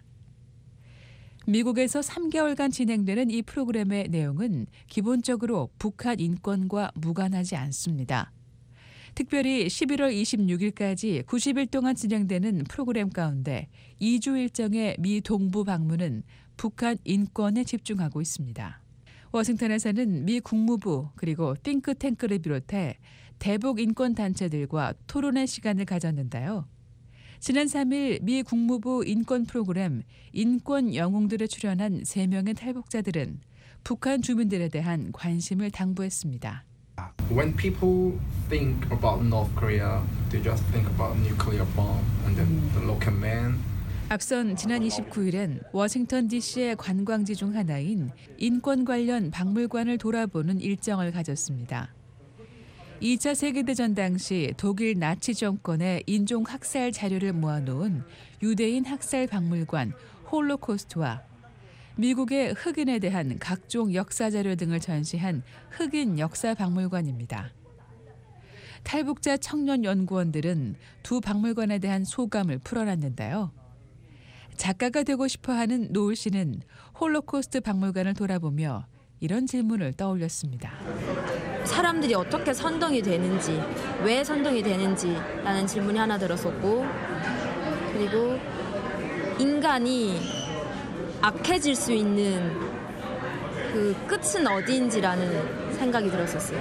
미국에서 3개월간 진행되는 이 프로그램의 내용은 기본적으로 북한 인권과 무관하지 않습니다. 특별히 11월 26일까지 90일 동안 진행되는 프로그램 가운데 2주 일정의 미 동부 방문은 북한 인권에 집중하고 있습니다. 워싱턴에서는 미 국무부 그리고 띵크탱크를 비롯해 대북 인권 단체들과 토론의 시간을 가졌는데요. 지난 3일 미 국무부 인권 프로그램 인권 영웅들에 출연한 3명의 탈북자들은 북한 주민들에 대한 관심을 당부했습니다. When people think about North Korea, they just think about nuclear bomb and then the local man. 앞선 지난 29일엔 워싱턴 DC의 관광지 중 하나인 인권 관련 박물관을 돌아보는 일정을 가졌습니다. 2차 세계대전 당시 독일 나치 정권의 인종 학살 자료를 모아놓은 유대인 학살 박물관 홀로코스트와 미국의 흑인에 대한 각종 역사 자료 등을 전시한 흑인 역사 박물관입니다. 탈북자 청년 연구원들은 두 박물관에 대한 소감을 풀어놨는데요. 작가가 되고 싶어하는 노을 씨는 홀로코스트 박물관을 돌아보며 이런 질문을 떠올렸습니다. 사람들이 어떻게 선동이 되는지, 왜 선동이 되는지라는 질문이 하나 들었었고, 그리고 인간이 악해질 수 있는 그 끝은 어디인지라는 생각이 들었었어요.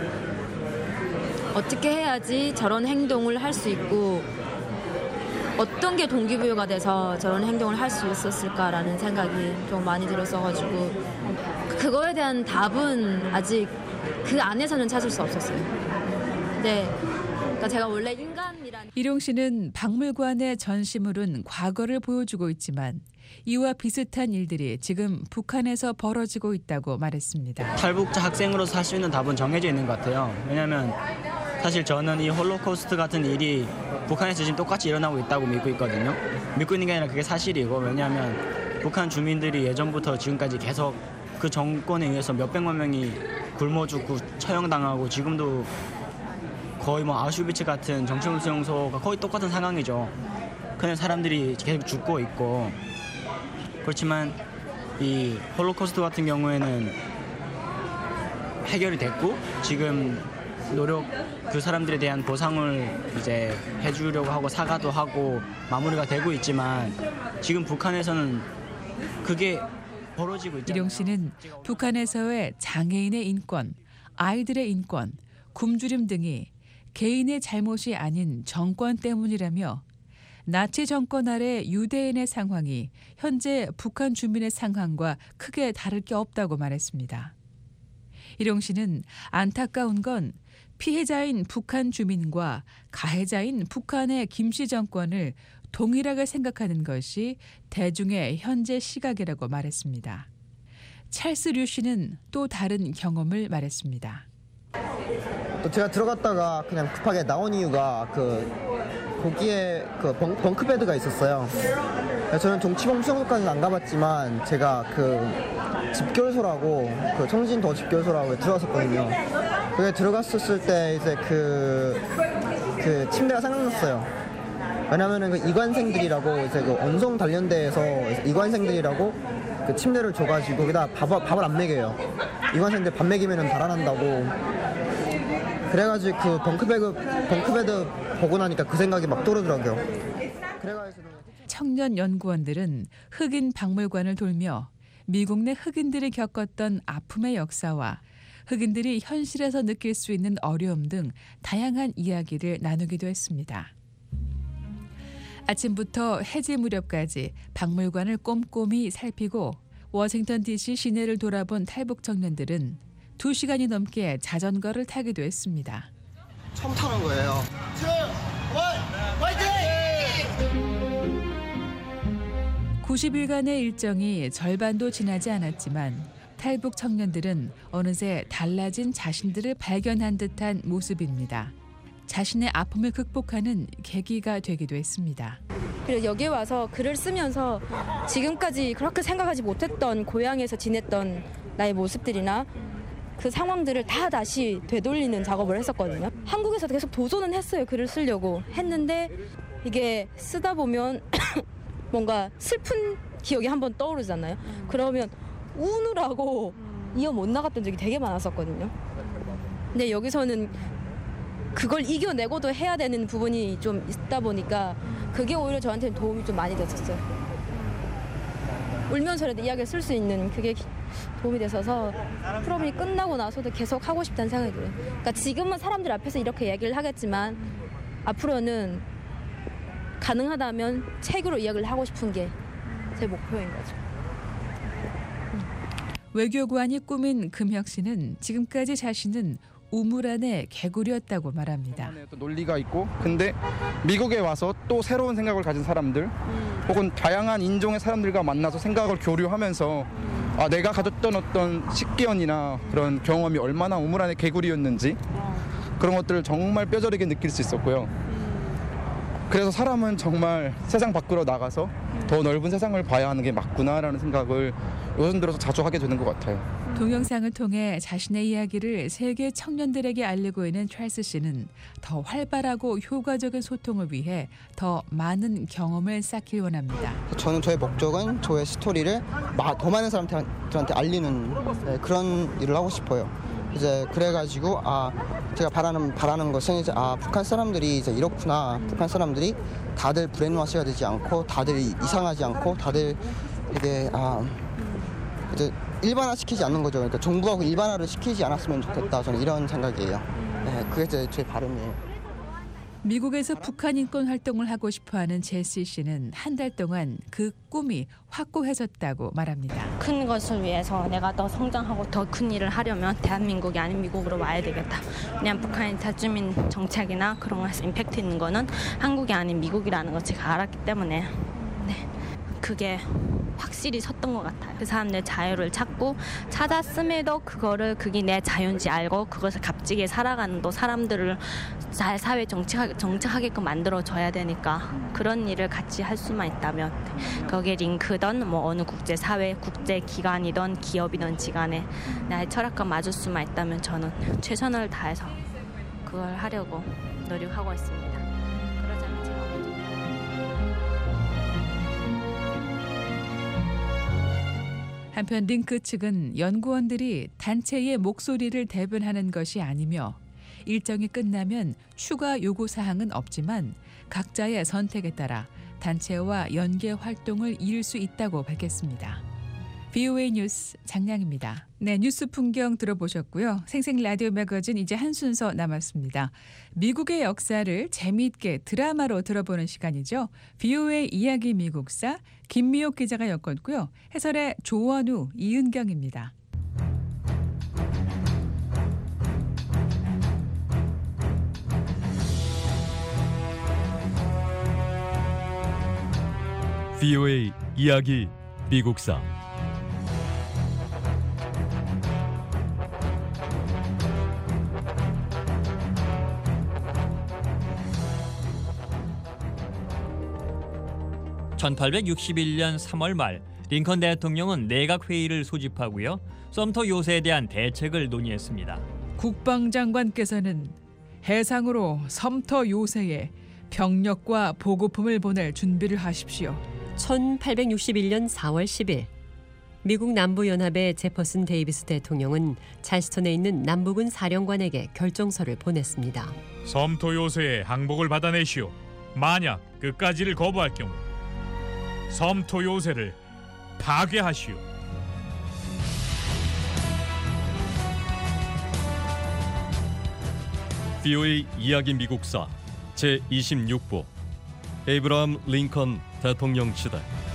어떻게 해야지 저런 행동을 할 수 있고 어떤 게 동기부여가 돼서 저런 행동을 할 수 있었을까라는 생각이 좀 많이 들었어가지고 그거에 대한 답은 아직 그 안에서는 찾을 수 없었어요. 네, 그러니까 제가 원래 인간이란. 일용 씨는 박물관의 전시물은 과거를 보여주고 있지만 이와 비슷한 일들이 지금 북한에서 벌어지고 있다고 말했습니다. 탈북자 학생으로서 할 수 있는 답은 정해져 있는 것 같아요. 왜냐하면 사실 저는 이 홀로코스트 같은 일이 북한에서 지금 똑같이 일어나고 있다고 믿고 있거든요. 믿고 있는 게 아니라 그게 사실이고, 왜냐하면 북한 주민들이 예전부터 지금까지 계속 그 정권에 의해서 몇백만 명이 굶어 죽고 처형당하고 지금도 거의 뭐 아우슈비츠 같은 정치물 수용소가 거의 똑같은 상황이죠. 그냥 사람들이 계속 죽고 있고, 그렇지만 이 홀로코스트 같은 경우에는 해결이 됐고 지금 그 사람들에 대한 보상을 이제 해주려고 하고 사과도 하고 마무리가 되고 있지만 지금 북한에서는 그게 벌어지고 있잖아요. 일용 씨는 북한에서의 장애인의 인권, 아이들의 인권, 굶주림 등이 개인의 잘못이 아닌 정권 때문이라며 나치 정권 아래 유대인의 상황이 현재 북한 주민의 상황과 크게 다를 게 없다고 말했습니다. 일용 씨는 안타까운 건 피해자인 북한 주민과 가해자인 북한의 김씨 정권을 동일하게 생각하는 것이 대중의 현재 시각이라고 말했습니다. 찰스 류 씨는 또 다른 경험을 말했습니다. 또 제가 들어갔다가 그냥 급하게 나온 이유가 거기에 벙크베드가 있었어요. 저는 정치범 수용소까지는 안 가봤지만 제가 집결소라고 청진도 집결소라고 들어갔었거든요. 그게 들어갔었을 때 이제 그 침대가 생각났어요. 왜냐면은 그 이관생들이라고 이제 그 언성 단련대에서 이관생들이라고 그 침대를 줘가지고 거기다 밥을 안 먹여요. 이관생들 밥 먹이면은 달아난다고. 그래가지고 그 벙크베드 보고 나니까 그 생각이 막 떠오르더라고요. 청년 연구원들은 흑인 박물관을 돌며 미국 내 흑인들이 겪었던 아픔의 역사와 흑인들이 현실에서 느낄 수 있는 어려움 등 다양한 이야기를 나누기도 했습니다. 아침부터 해질 무렵까지 박물관을 꼼꼼히 살피고 워싱턴 DC 시내를 돌아본 탈북 청년들은 2시간이 넘게 자전거를 타기도 했습니다. 처음 타는 거예요. 90일간의 일정이 절반도 지나지 않았지만 탈북 청년들은 어느새 달라진 자신들을 발견한 듯한 모습입니다. 자신의 아픔을 극복하는 계기가 되기도 했습니다. 그래서 여기에 와서 글을 쓰면서 지금까지 그렇게 생각하지 못했던 고향에서 지냈던 나의 모습들이나 그 상황들을 다시 되돌리는 작업을 했었거든요. 한국에서도 계속 도전은 했어요. 글을 쓰려고 했는데 이게 쓰다 보면 뭔가 슬픈 기억이 한번 떠오르잖아요. 그러면 우느라고 이어 못 나갔던 적이 되게 많았었거든요. 근데 여기서는 그걸 이겨내고도 해야 되는 부분이 좀 있다 보니까 그게 오히려 저한테는 도움이 좀 많이 됐었어요. 울면서라도 이야기를 쓸 수 있는 그게 도움이 됐어서 프로그램이 끝나고 나서도 계속 하고 싶다는 생각이 들어요. 그러니까 지금은 사람들 앞에서 이렇게 얘기를 하겠지만 앞으로는 가능하다면 책으로 이야기를 하고 싶은 게 제 목표인 거죠. 외교관이 꾸민 금혁 씨는 지금까지 자신은 우물 안의 개구리였다고 말합니다. 또 논리가 있고 근데 미국에 와서 또 새로운 생각을 가진 사람들 혹은 다양한 인종의 사람들과 만나서 생각을 교류하면서 내가 가졌던 어떤 식견이나 그런 경험이 얼마나 우물 안의 개구리였는지 그런 것들을 정말 뼈저리게 느낄 수 있었고요. 그래서 사람은 정말 세상 밖으로 나가서 더 넓은 세상을 봐야 하는 게 맞구나라는 생각을 요즘 들어서 자주 하게 되는 것 같아요. 동영상을 통해 자신의 이야기를 세계 청년들에게 알리고 있는 찰스 씨는 더 활발하고 효과적인 소통을 위해 더 많은 경험을 쌓길 원합니다. 저는 저의 목적은 저의 스토리를 더 많은 사람들한테 알리는 그런 일을 하고 싶어요. 이제 그래가지고 제가 바라는 것은 이제 북한 사람들이 이제 이렇구나. 북한 사람들이 다들 브레인워시가 되지 않고 다들 이상하지 않고 다들 이게 이제 일반화시키지 않는 거죠. 그러니까 정부하고 일반화를 시키지 않았으면 좋겠다. 저는 이런 생각이에요. 네, 그게 제 바람이에요. 미국에서 북한 인권 활동을 하고 싶어하는 제시 씨는 한 달 동안 그 꿈이 확고해졌다고 말합니다. 큰 것을 위해서 내가 더 성장하고 더 큰 일을 하려면 대한민국이 아닌 미국으로 와야 되겠다. 그냥 북한의 자주민 정책이나 그런 것에서 임팩트 있는 거는 한국이 아닌 미국이라는 걸 제가 알았기 때문에 그게 확실히 섰던 것 같아요. 그 사람들 자유를 찾았음에도 그게 내 자유인지 알고 그것을 값지게 살아가는 또 사람들을 잘 사회 정착하게끔 만들어줘야 되니까 그런 일을 같이 할 수만 있다면 거기에 링크든 어느 국제사회, 국제기관이든 기업이든 지간에 나의 철학과 맞을 수만 있다면 저는 최선을 다해서 그걸 하려고 노력하고 있습니다. 그러자면 제가 한편 링크 측은 연구원들이 단체의 목소리를 대변하는 것이 아니며 일정이 끝나면 추가 요구사항은 없지만 각자의 선택에 따라 단체와 연계 활동을 이을 수 있다고 밝혔습니다. VOA 뉴스 장량입니다. 네, 뉴스 풍경 들어보셨고요. 생생 라디오 매거진 이제 한 순서 남았습니다. 미국의 역사를 재미있게 드라마로 들어보는 시간이죠. VOA 이야기 미국사 김미옥 기자가 엮었고요. 해설의 조원우, 이은경입니다. VOA 이야기 미국사 (1861년 3월) 말 링컨 대통령은 내각회의를 소집하고요. 썸터 요새에 대한 대책을 논의했습니다. 국방장관께서는 해상으로 썸터 요새에 병력과 보급품을 보낼 준비를 하십시오. 1861년 4월 10일 미국 남부연합의 제퍼슨 데이비스 대통령은 찰스턴에 있는 남부군 사령관에게 결정서를 보냈습니다. 섬토 요새에 항복을 받아내시오. 만약 끝까지를 거부할 경우 섬토 요새를 파괴하시오. VOA 이야기 미국사 제26부 에이브러함 링컨 대통령 시대.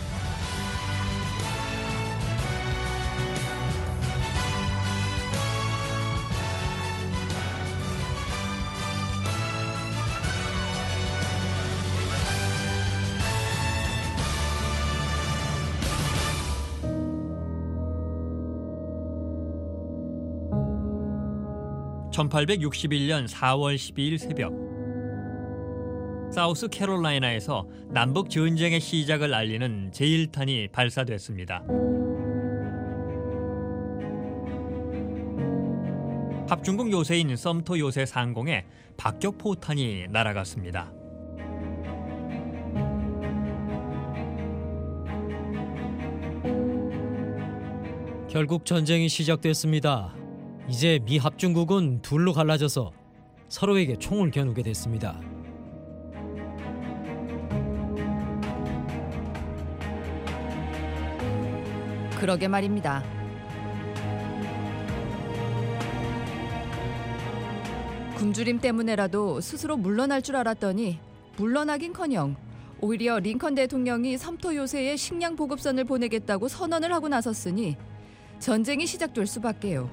(1861년 4월 12일) 새벽 사우스 캐롤라이나에서 남북 전쟁의 시작을 알리는 제1탄이 발사됐습니다. 합중국 요새인 썸터 요새 상공에 박격 포탄이 날아갔습니다. 결국 전쟁이 시작됐습니다. 이제 미 합중국은 둘로 갈라져서 서로에게 총을 겨누게 됐습니다. 그러게 말입니다. 굶주림 때문에라도 스스로 물러날 줄 알았더니 물러나긴커녕 오히려 링컨 대통령이 섬터 요새에 식량 보급선을 보내겠다고 선언을 하고 나섰으니 전쟁이 시작될 수밖에요.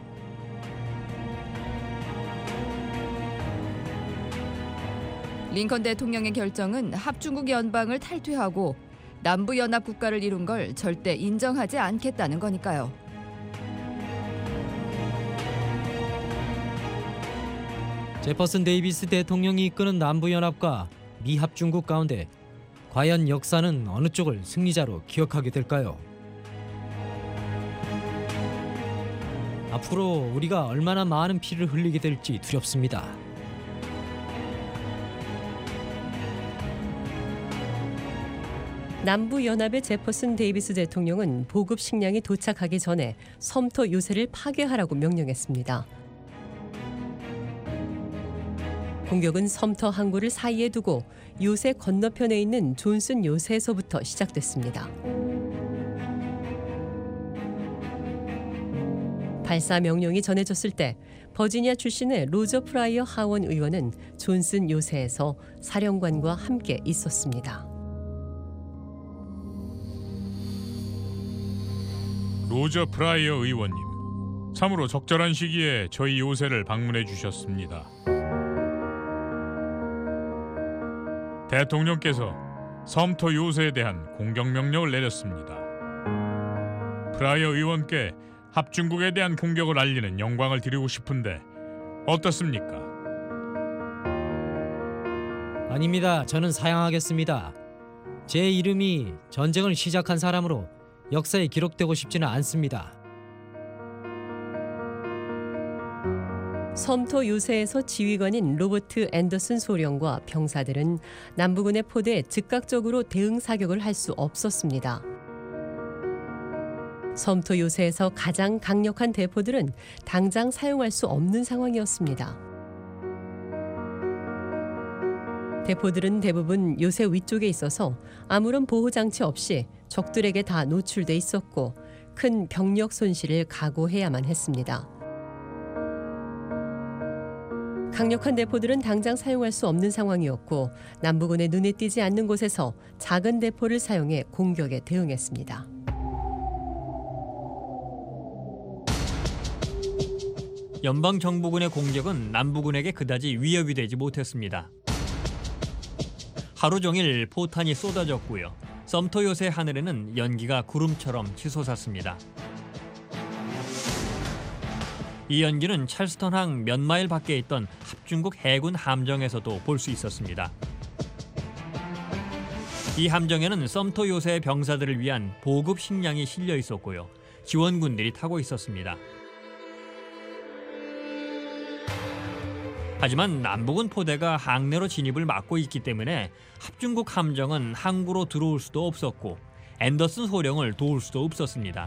링컨 대통령의 결정은 합중국 연방을 탈퇴하고 남부 연합 국가를 이룬 걸 절대 인정하지 않겠다는 거니까요. 제퍼슨 데이비스 대통령이 이끄는 남부 연합과 미 합중국 가운데 과연 역사는 어느 쪽을 승리자로 기억하게 될까요? 앞으로 우리가 얼마나 많은 피를 흘리게 될지 두렵습니다. 남부연합의 제퍼슨 데이비스 대통령은 보급 식량이 도착하기 전에 섬터 요새를 파괴하라고 명령했습니다. 공격은 섬터 항구를 사이에 두고 요새 건너편에 있는 존슨 요새에서부터 시작됐습니다. 발사 명령이 전해졌을 때 버지니아 출신의 로저 프라이어 하원 의원은 존슨 요새에서 사령관과 함께 있었습니다. 로저 프라이어 의원님, 참으로 적절한 시기에 저희 요새를 방문해 주셨습니다. 대통령께서 섬터 요새에 대한 공격 명령을 내렸습니다. 프라이어 의원께 합중국에 대한 공격을 알리는 영광을 드리고 싶은데 어떻습니까? 아닙니다. 저는 사양하겠습니다. 제 이름이 전쟁을 시작한 사람으로 역사에 기록되고 싶지는 않습니다. 섬터 요새에서 지휘관인 로버트 앤더슨 소령과 병사들은 남부군의 포대에 즉각적으로 대응 사격을 할 수 없었습니다. 섬터 요새에서 가장 강력한 대포들은 당장 사용할 수 없는 상황이었습니다. 대포들은 대부분 요새 위쪽에 있어서 아무런 보호 장치 없이 적들에게 다 노출돼 있었고 큰 병력 손실을 각오해야만 했습니다. 강력한 대포들은 당장 사용할 수 없는 상황이었고 남부군의 눈에 띄지 않는 곳에서 작은 대포를 사용해 공격에 대응했습니다. 연방 정부군의 공격은 남부군에게 그다지 위협이 되지 못했습니다. 하루 종일 포탄이 쏟아졌고요. 섬터 요새 하늘에는 연기가 구름처럼 치솟았습니다. 이 연기는 찰스턴항 몇 마일 밖에 있던 합중국 해군 함정에서도 볼 수 있었습니다. 이 함정에는 섬터 요새의 병사들을 위한 보급 식량이 실려 있었고요. 지원군들이 타고 있었습니다. 하지만 남부군 포대가 항내로 진입을 막고 있기 때문에 합중국 함정은 항구로 들어올 수도 없었고 앤더슨 소령을 도울 수도 없었습니다.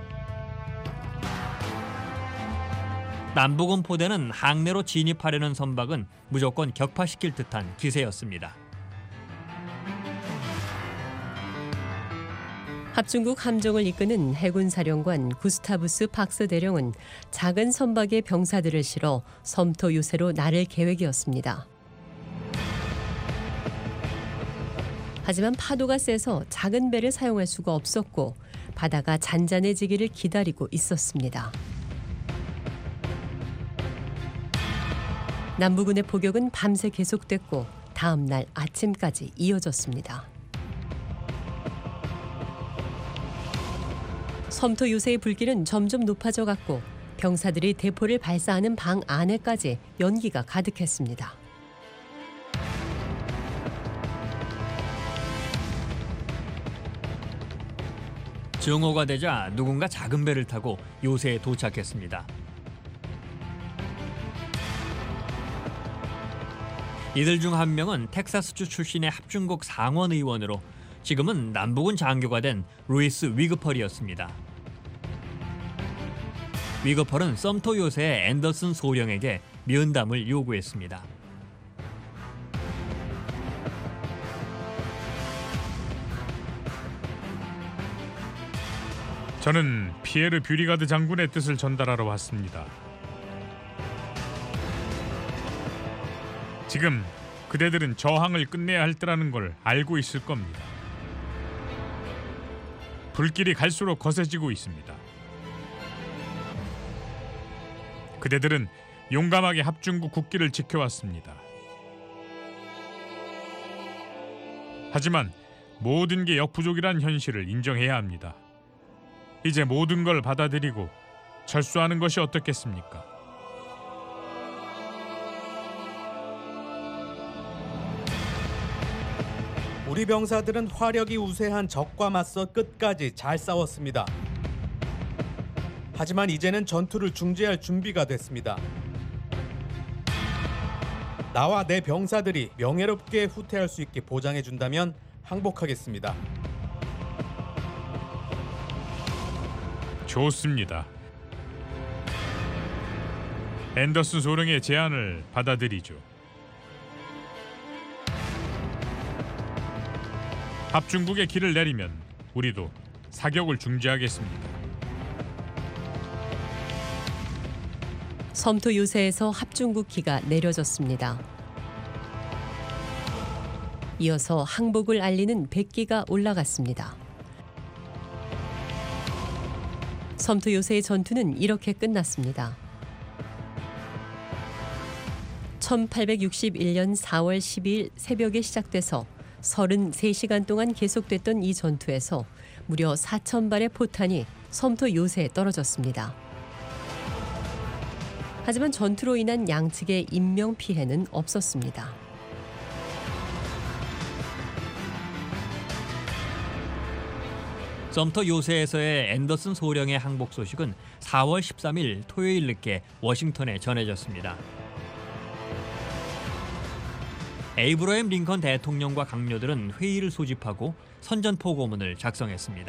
남부군 포대는 항내로 진입하려는 선박은 무조건 격파시킬 듯한 기세였습니다. 합중국 함정을 이끄는 해군 사령관 구스타부스 박스 대령은 작은 선박에 병사들을 실어 섬터 요새로 나를 계획이었습니다. 하지만 파도가 세서 작은 배를 사용할 수가 없었고 바다가 잔잔해지기를 기다리고 있었습니다. 남부군의 포격은 밤새 계속됐고 다음 날 아침까지 이어졌습니다. 섬터 요새의 불길은 점점 높아져 갔고 병사들이 대포를 발사하는 방 안에까지 연기가 가득했습니다. 정오가 되자 누군가 작은 배를 타고 요새에 도착했습니다. 이들 중 한 명은 텍사스주 출신의 합중국 상원 의원으로 지금은 남부군 장교가 된 루이스 위그펄이었습니다. 위그펄은 섬터 요새의 앤더슨 소령에게 면담을 요구했습니다. 저는 피에르 뷰리가드 장군의 뜻을 전달하러 왔습니다. 지금 그대들은 저항을 끝내야 할 때라는 걸 알고 있을 겁니다. 불길이 갈수록 거세지고 있습니다. 그대들은 용감하게 합중국 국기를 지켜왔습니다. 하지만 모든 게 역부족이란 현실을 인정해야 합니다. 이제 모든 걸 받아들이고 철수하는 것이 어떻겠습니까? 우리 병사들은 화력이 우세한 적과 맞서 끝까지 잘 싸웠습니다. 하지만 이제는 전투를 중지할 준비가 됐습니다. 나와 내 병사들이 명예롭게 후퇴할 수 있게 보장해준다면 항복하겠습니다. 좋습니다. 앤더슨 소령의 제안을 받아들이죠. 합중국의 길을 내리면 우리도 사격을 중지하겠습니다. 섬토 요새에서 합중국 기가 내려졌습니다. 이어서 항복을 알리는 백기가 올라갔습니다. 섬토 요새의 전투는 이렇게 끝났습니다. 1861년 4월 12일 새벽에 시작돼서 33시간 동안 계속됐던 이 전투에서 무려 4,000발의 포탄이 섬토 요새에 떨어졌습니다. 하지만 전투로 인한 양측의 인명피해는 없었습니다. 섬토 요새에서의 앤더슨 소령의 항복 소식은 4월 13일 토요일 늦게 워싱턴에 전해졌습니다. 에이브러햄 링컨 대통령과 강요들은 회의를 소집하고 선전포고문을 작성했습니다.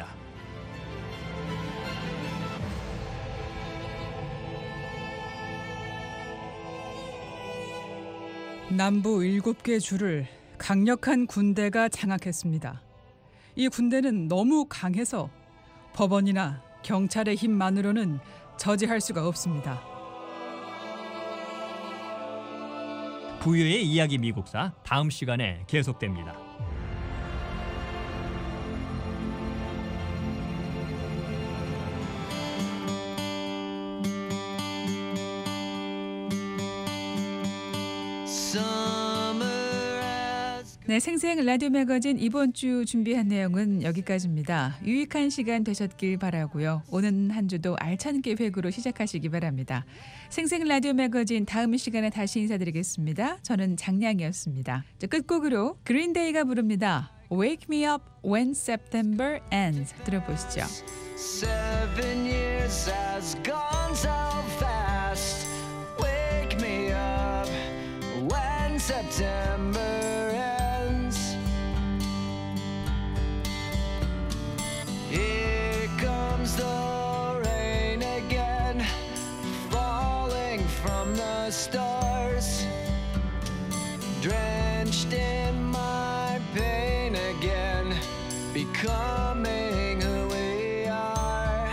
남부 7개 주를 강력한 군대가 장악했습니다. 이 군대는 너무 강해서 법원이나 경찰의 힘만으로는 저지할 수가 없습니다. 부유의 이야기 미국사 다음 시간에 계속됩니다. 네, 생생 라디오 매거진 이번 주 준비한 내용은 여기까지입니다. 유익한 시간 되셨길 바라고요. 오는 한 주도 알찬 계획으로 시작하시기 바랍니다. 생생 라디오 매거진 다음 시간에 다시 인사드리겠습니다. 저는 장량이었습니다. 끝곡으로 그린데이가 부릅니다. Wake me up when September ends. 들어보시죠. 7 years has gone so fast. Wake me up when September ends. Here comes the rain again, falling from the stars, drenched in my pain again, becoming who we are.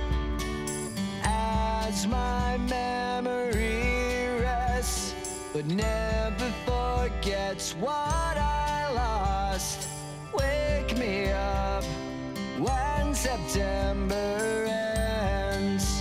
As my memory rests, but never forgets what I lost. Wake me up when September ends.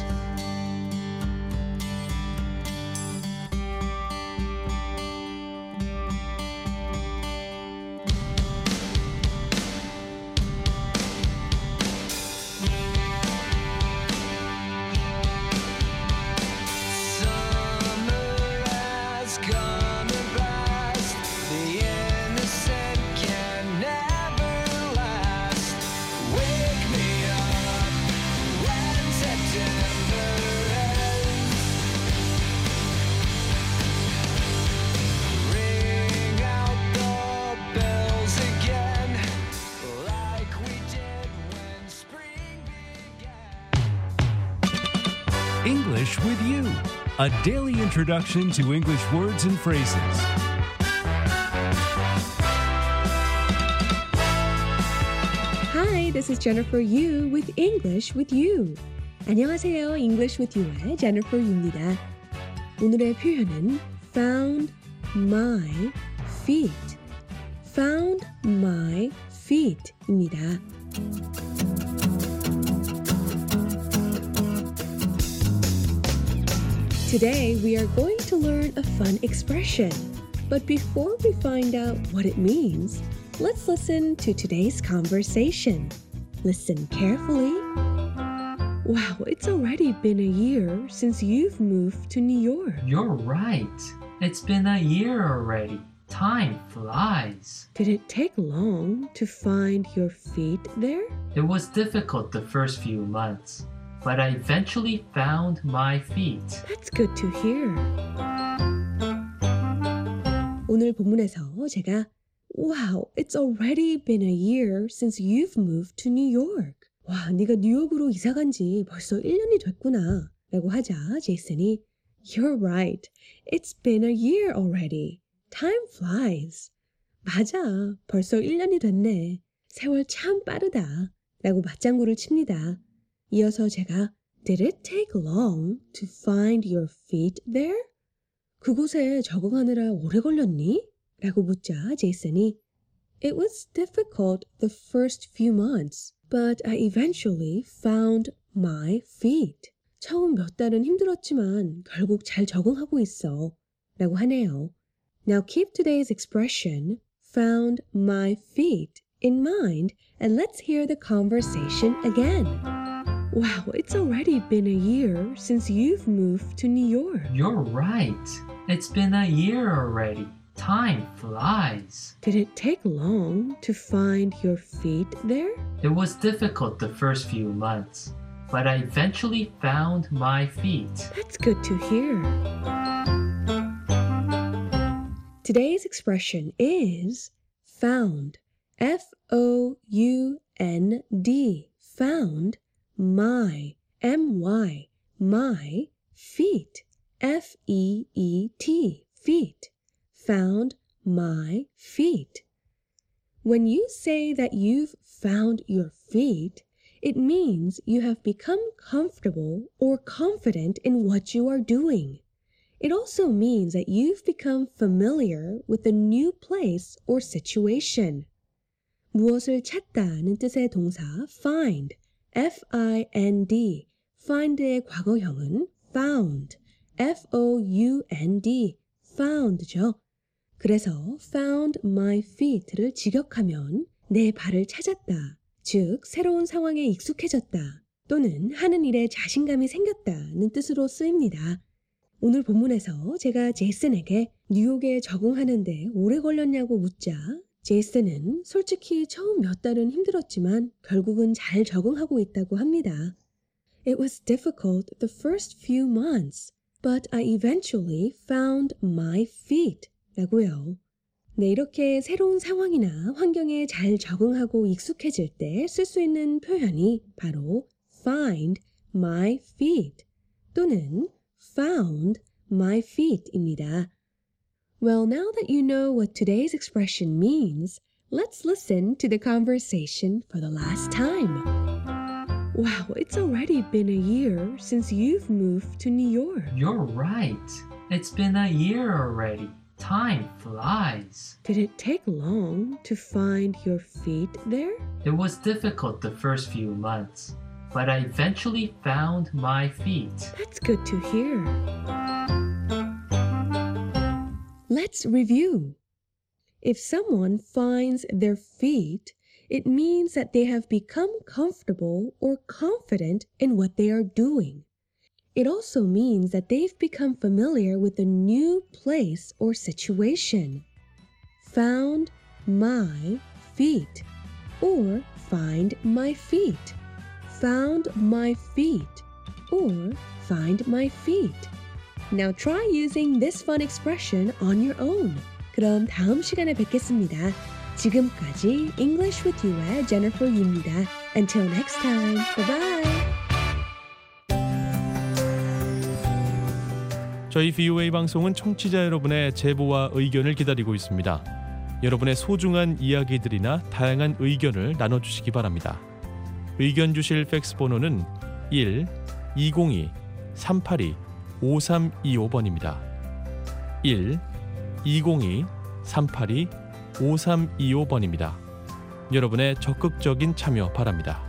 Summer has come and passed. The innocent can never last. Wake me up when September ends. Ring out the bells again, like we did when spring began. English with You, a daily introduction to English words and phrases. Hi, this is Jennifer Yu with English with You. 안녕하세요. English with You의 Jennifer Yu입니다. 오늘의 표현은 found my feet. Found my feet입니다. Today we are going to learn a fun expression. But before we find out what it means, let's listen to today's conversation. Listen carefully. Wow, it's already been a year since you've moved to New York. You're right. It's been a year already. Time flies. Did it take long to find your feet there? It was difficult the first few months, but I eventually found my feet. That's good to hear. 오늘 본문에서 제가 Wow, it's already been a year since you've moved to New York. 와, 네가 뉴욕으로 이사 간 지 벌써 1년이 됐구나 라고 하자 제이슨이 You're right. It's been a year already. Time flies. 맞아. 벌써 1년이 됐네. 세월 참 빠르다. 라고 맞장구를 칩니다. 이어서 제가 Did it take long to find your feet there? 그곳에 적응하느라 오래 걸렸니? 라고 묻자 제이슨이 It was difficult the first few months, but I eventually found my feet. 처음 몇 달은 힘들었지만 결국 잘 적응하고 있어. 라고 하네요. Now keep today's expression, found my feet, in mind, and let's hear the conversation again. Wow, it's already been a year since you've moved to New York. You're right. It's been a year already. Time flies. Did it take long to find your feet there? It was difficult the first few months, but I eventually found my feet. That's good to hear. Today's expression is found. F-O-U-N-D. Found my, M-Y, my feet. F-E-E-T, feet. Found my feet. When you say that you've found your feet, it means you have become comfortable or confident in what you are doing. It also means that you've become familiar with a new place or situation. 무엇을 찾다는 뜻의 동사 find, F-I-N-D, find의 과거형은 found, F-O-U-N-D, found죠. 그래서 found my feet를 직역하면 내 발을 찾았다, 즉 새로운 상황에 익숙해졌다 또는 하는 일에 자신감이 생겼다는 뜻으로 쓰입니다. 오늘 본문에서 제가 제이슨에게 뉴욕에 적응하는데 오래 걸렸냐고 묻자 제이슨은 솔직히 처음 몇 달은 힘들었지만 결국은 잘 적응하고 있다고 합니다. It was difficult the first few months, but I eventually found my feet. 라고요. 네, 이렇게 새로운 상황이나 환경에 잘 적응하고 익숙해질 때 쓸 수 있는 표현이 바로 find my feet 또는 found my feet입니다. Well, now that you know what today's expression means, let's listen to the conversation for the last time. Wow, it's already been a year since you've moved to New York. You're right. It's been a year already. Time flies. Did it take long to find your feet there? It was difficult the first few months, but I eventually found my feet. That's good to hear. Let's review. If someone finds their feet, it means that they have become comfortable or confident in what they are doing. It also means that they've become familiar with a new place or situation. Found my feet or find my feet. Found my feet or find my feet. Now try using this fun expression on your own. 그럼 다음 시간에 뵙겠습니다. 지금까지 English with You의 Jennifer Yu입니다. Until next time, bye-bye. 저희 VOA 방송은 청취자 여러분의 제보와 의견을 기다리고 있습니다. 여러분의 소중한 이야기들이나 다양한 의견을 나눠주시기 바랍니다. 의견 주실 팩스 번호는 1-202-382-5325번입니다. 1-202 382-5325번입니다. 여러분의 적극적인 참여 바랍니다.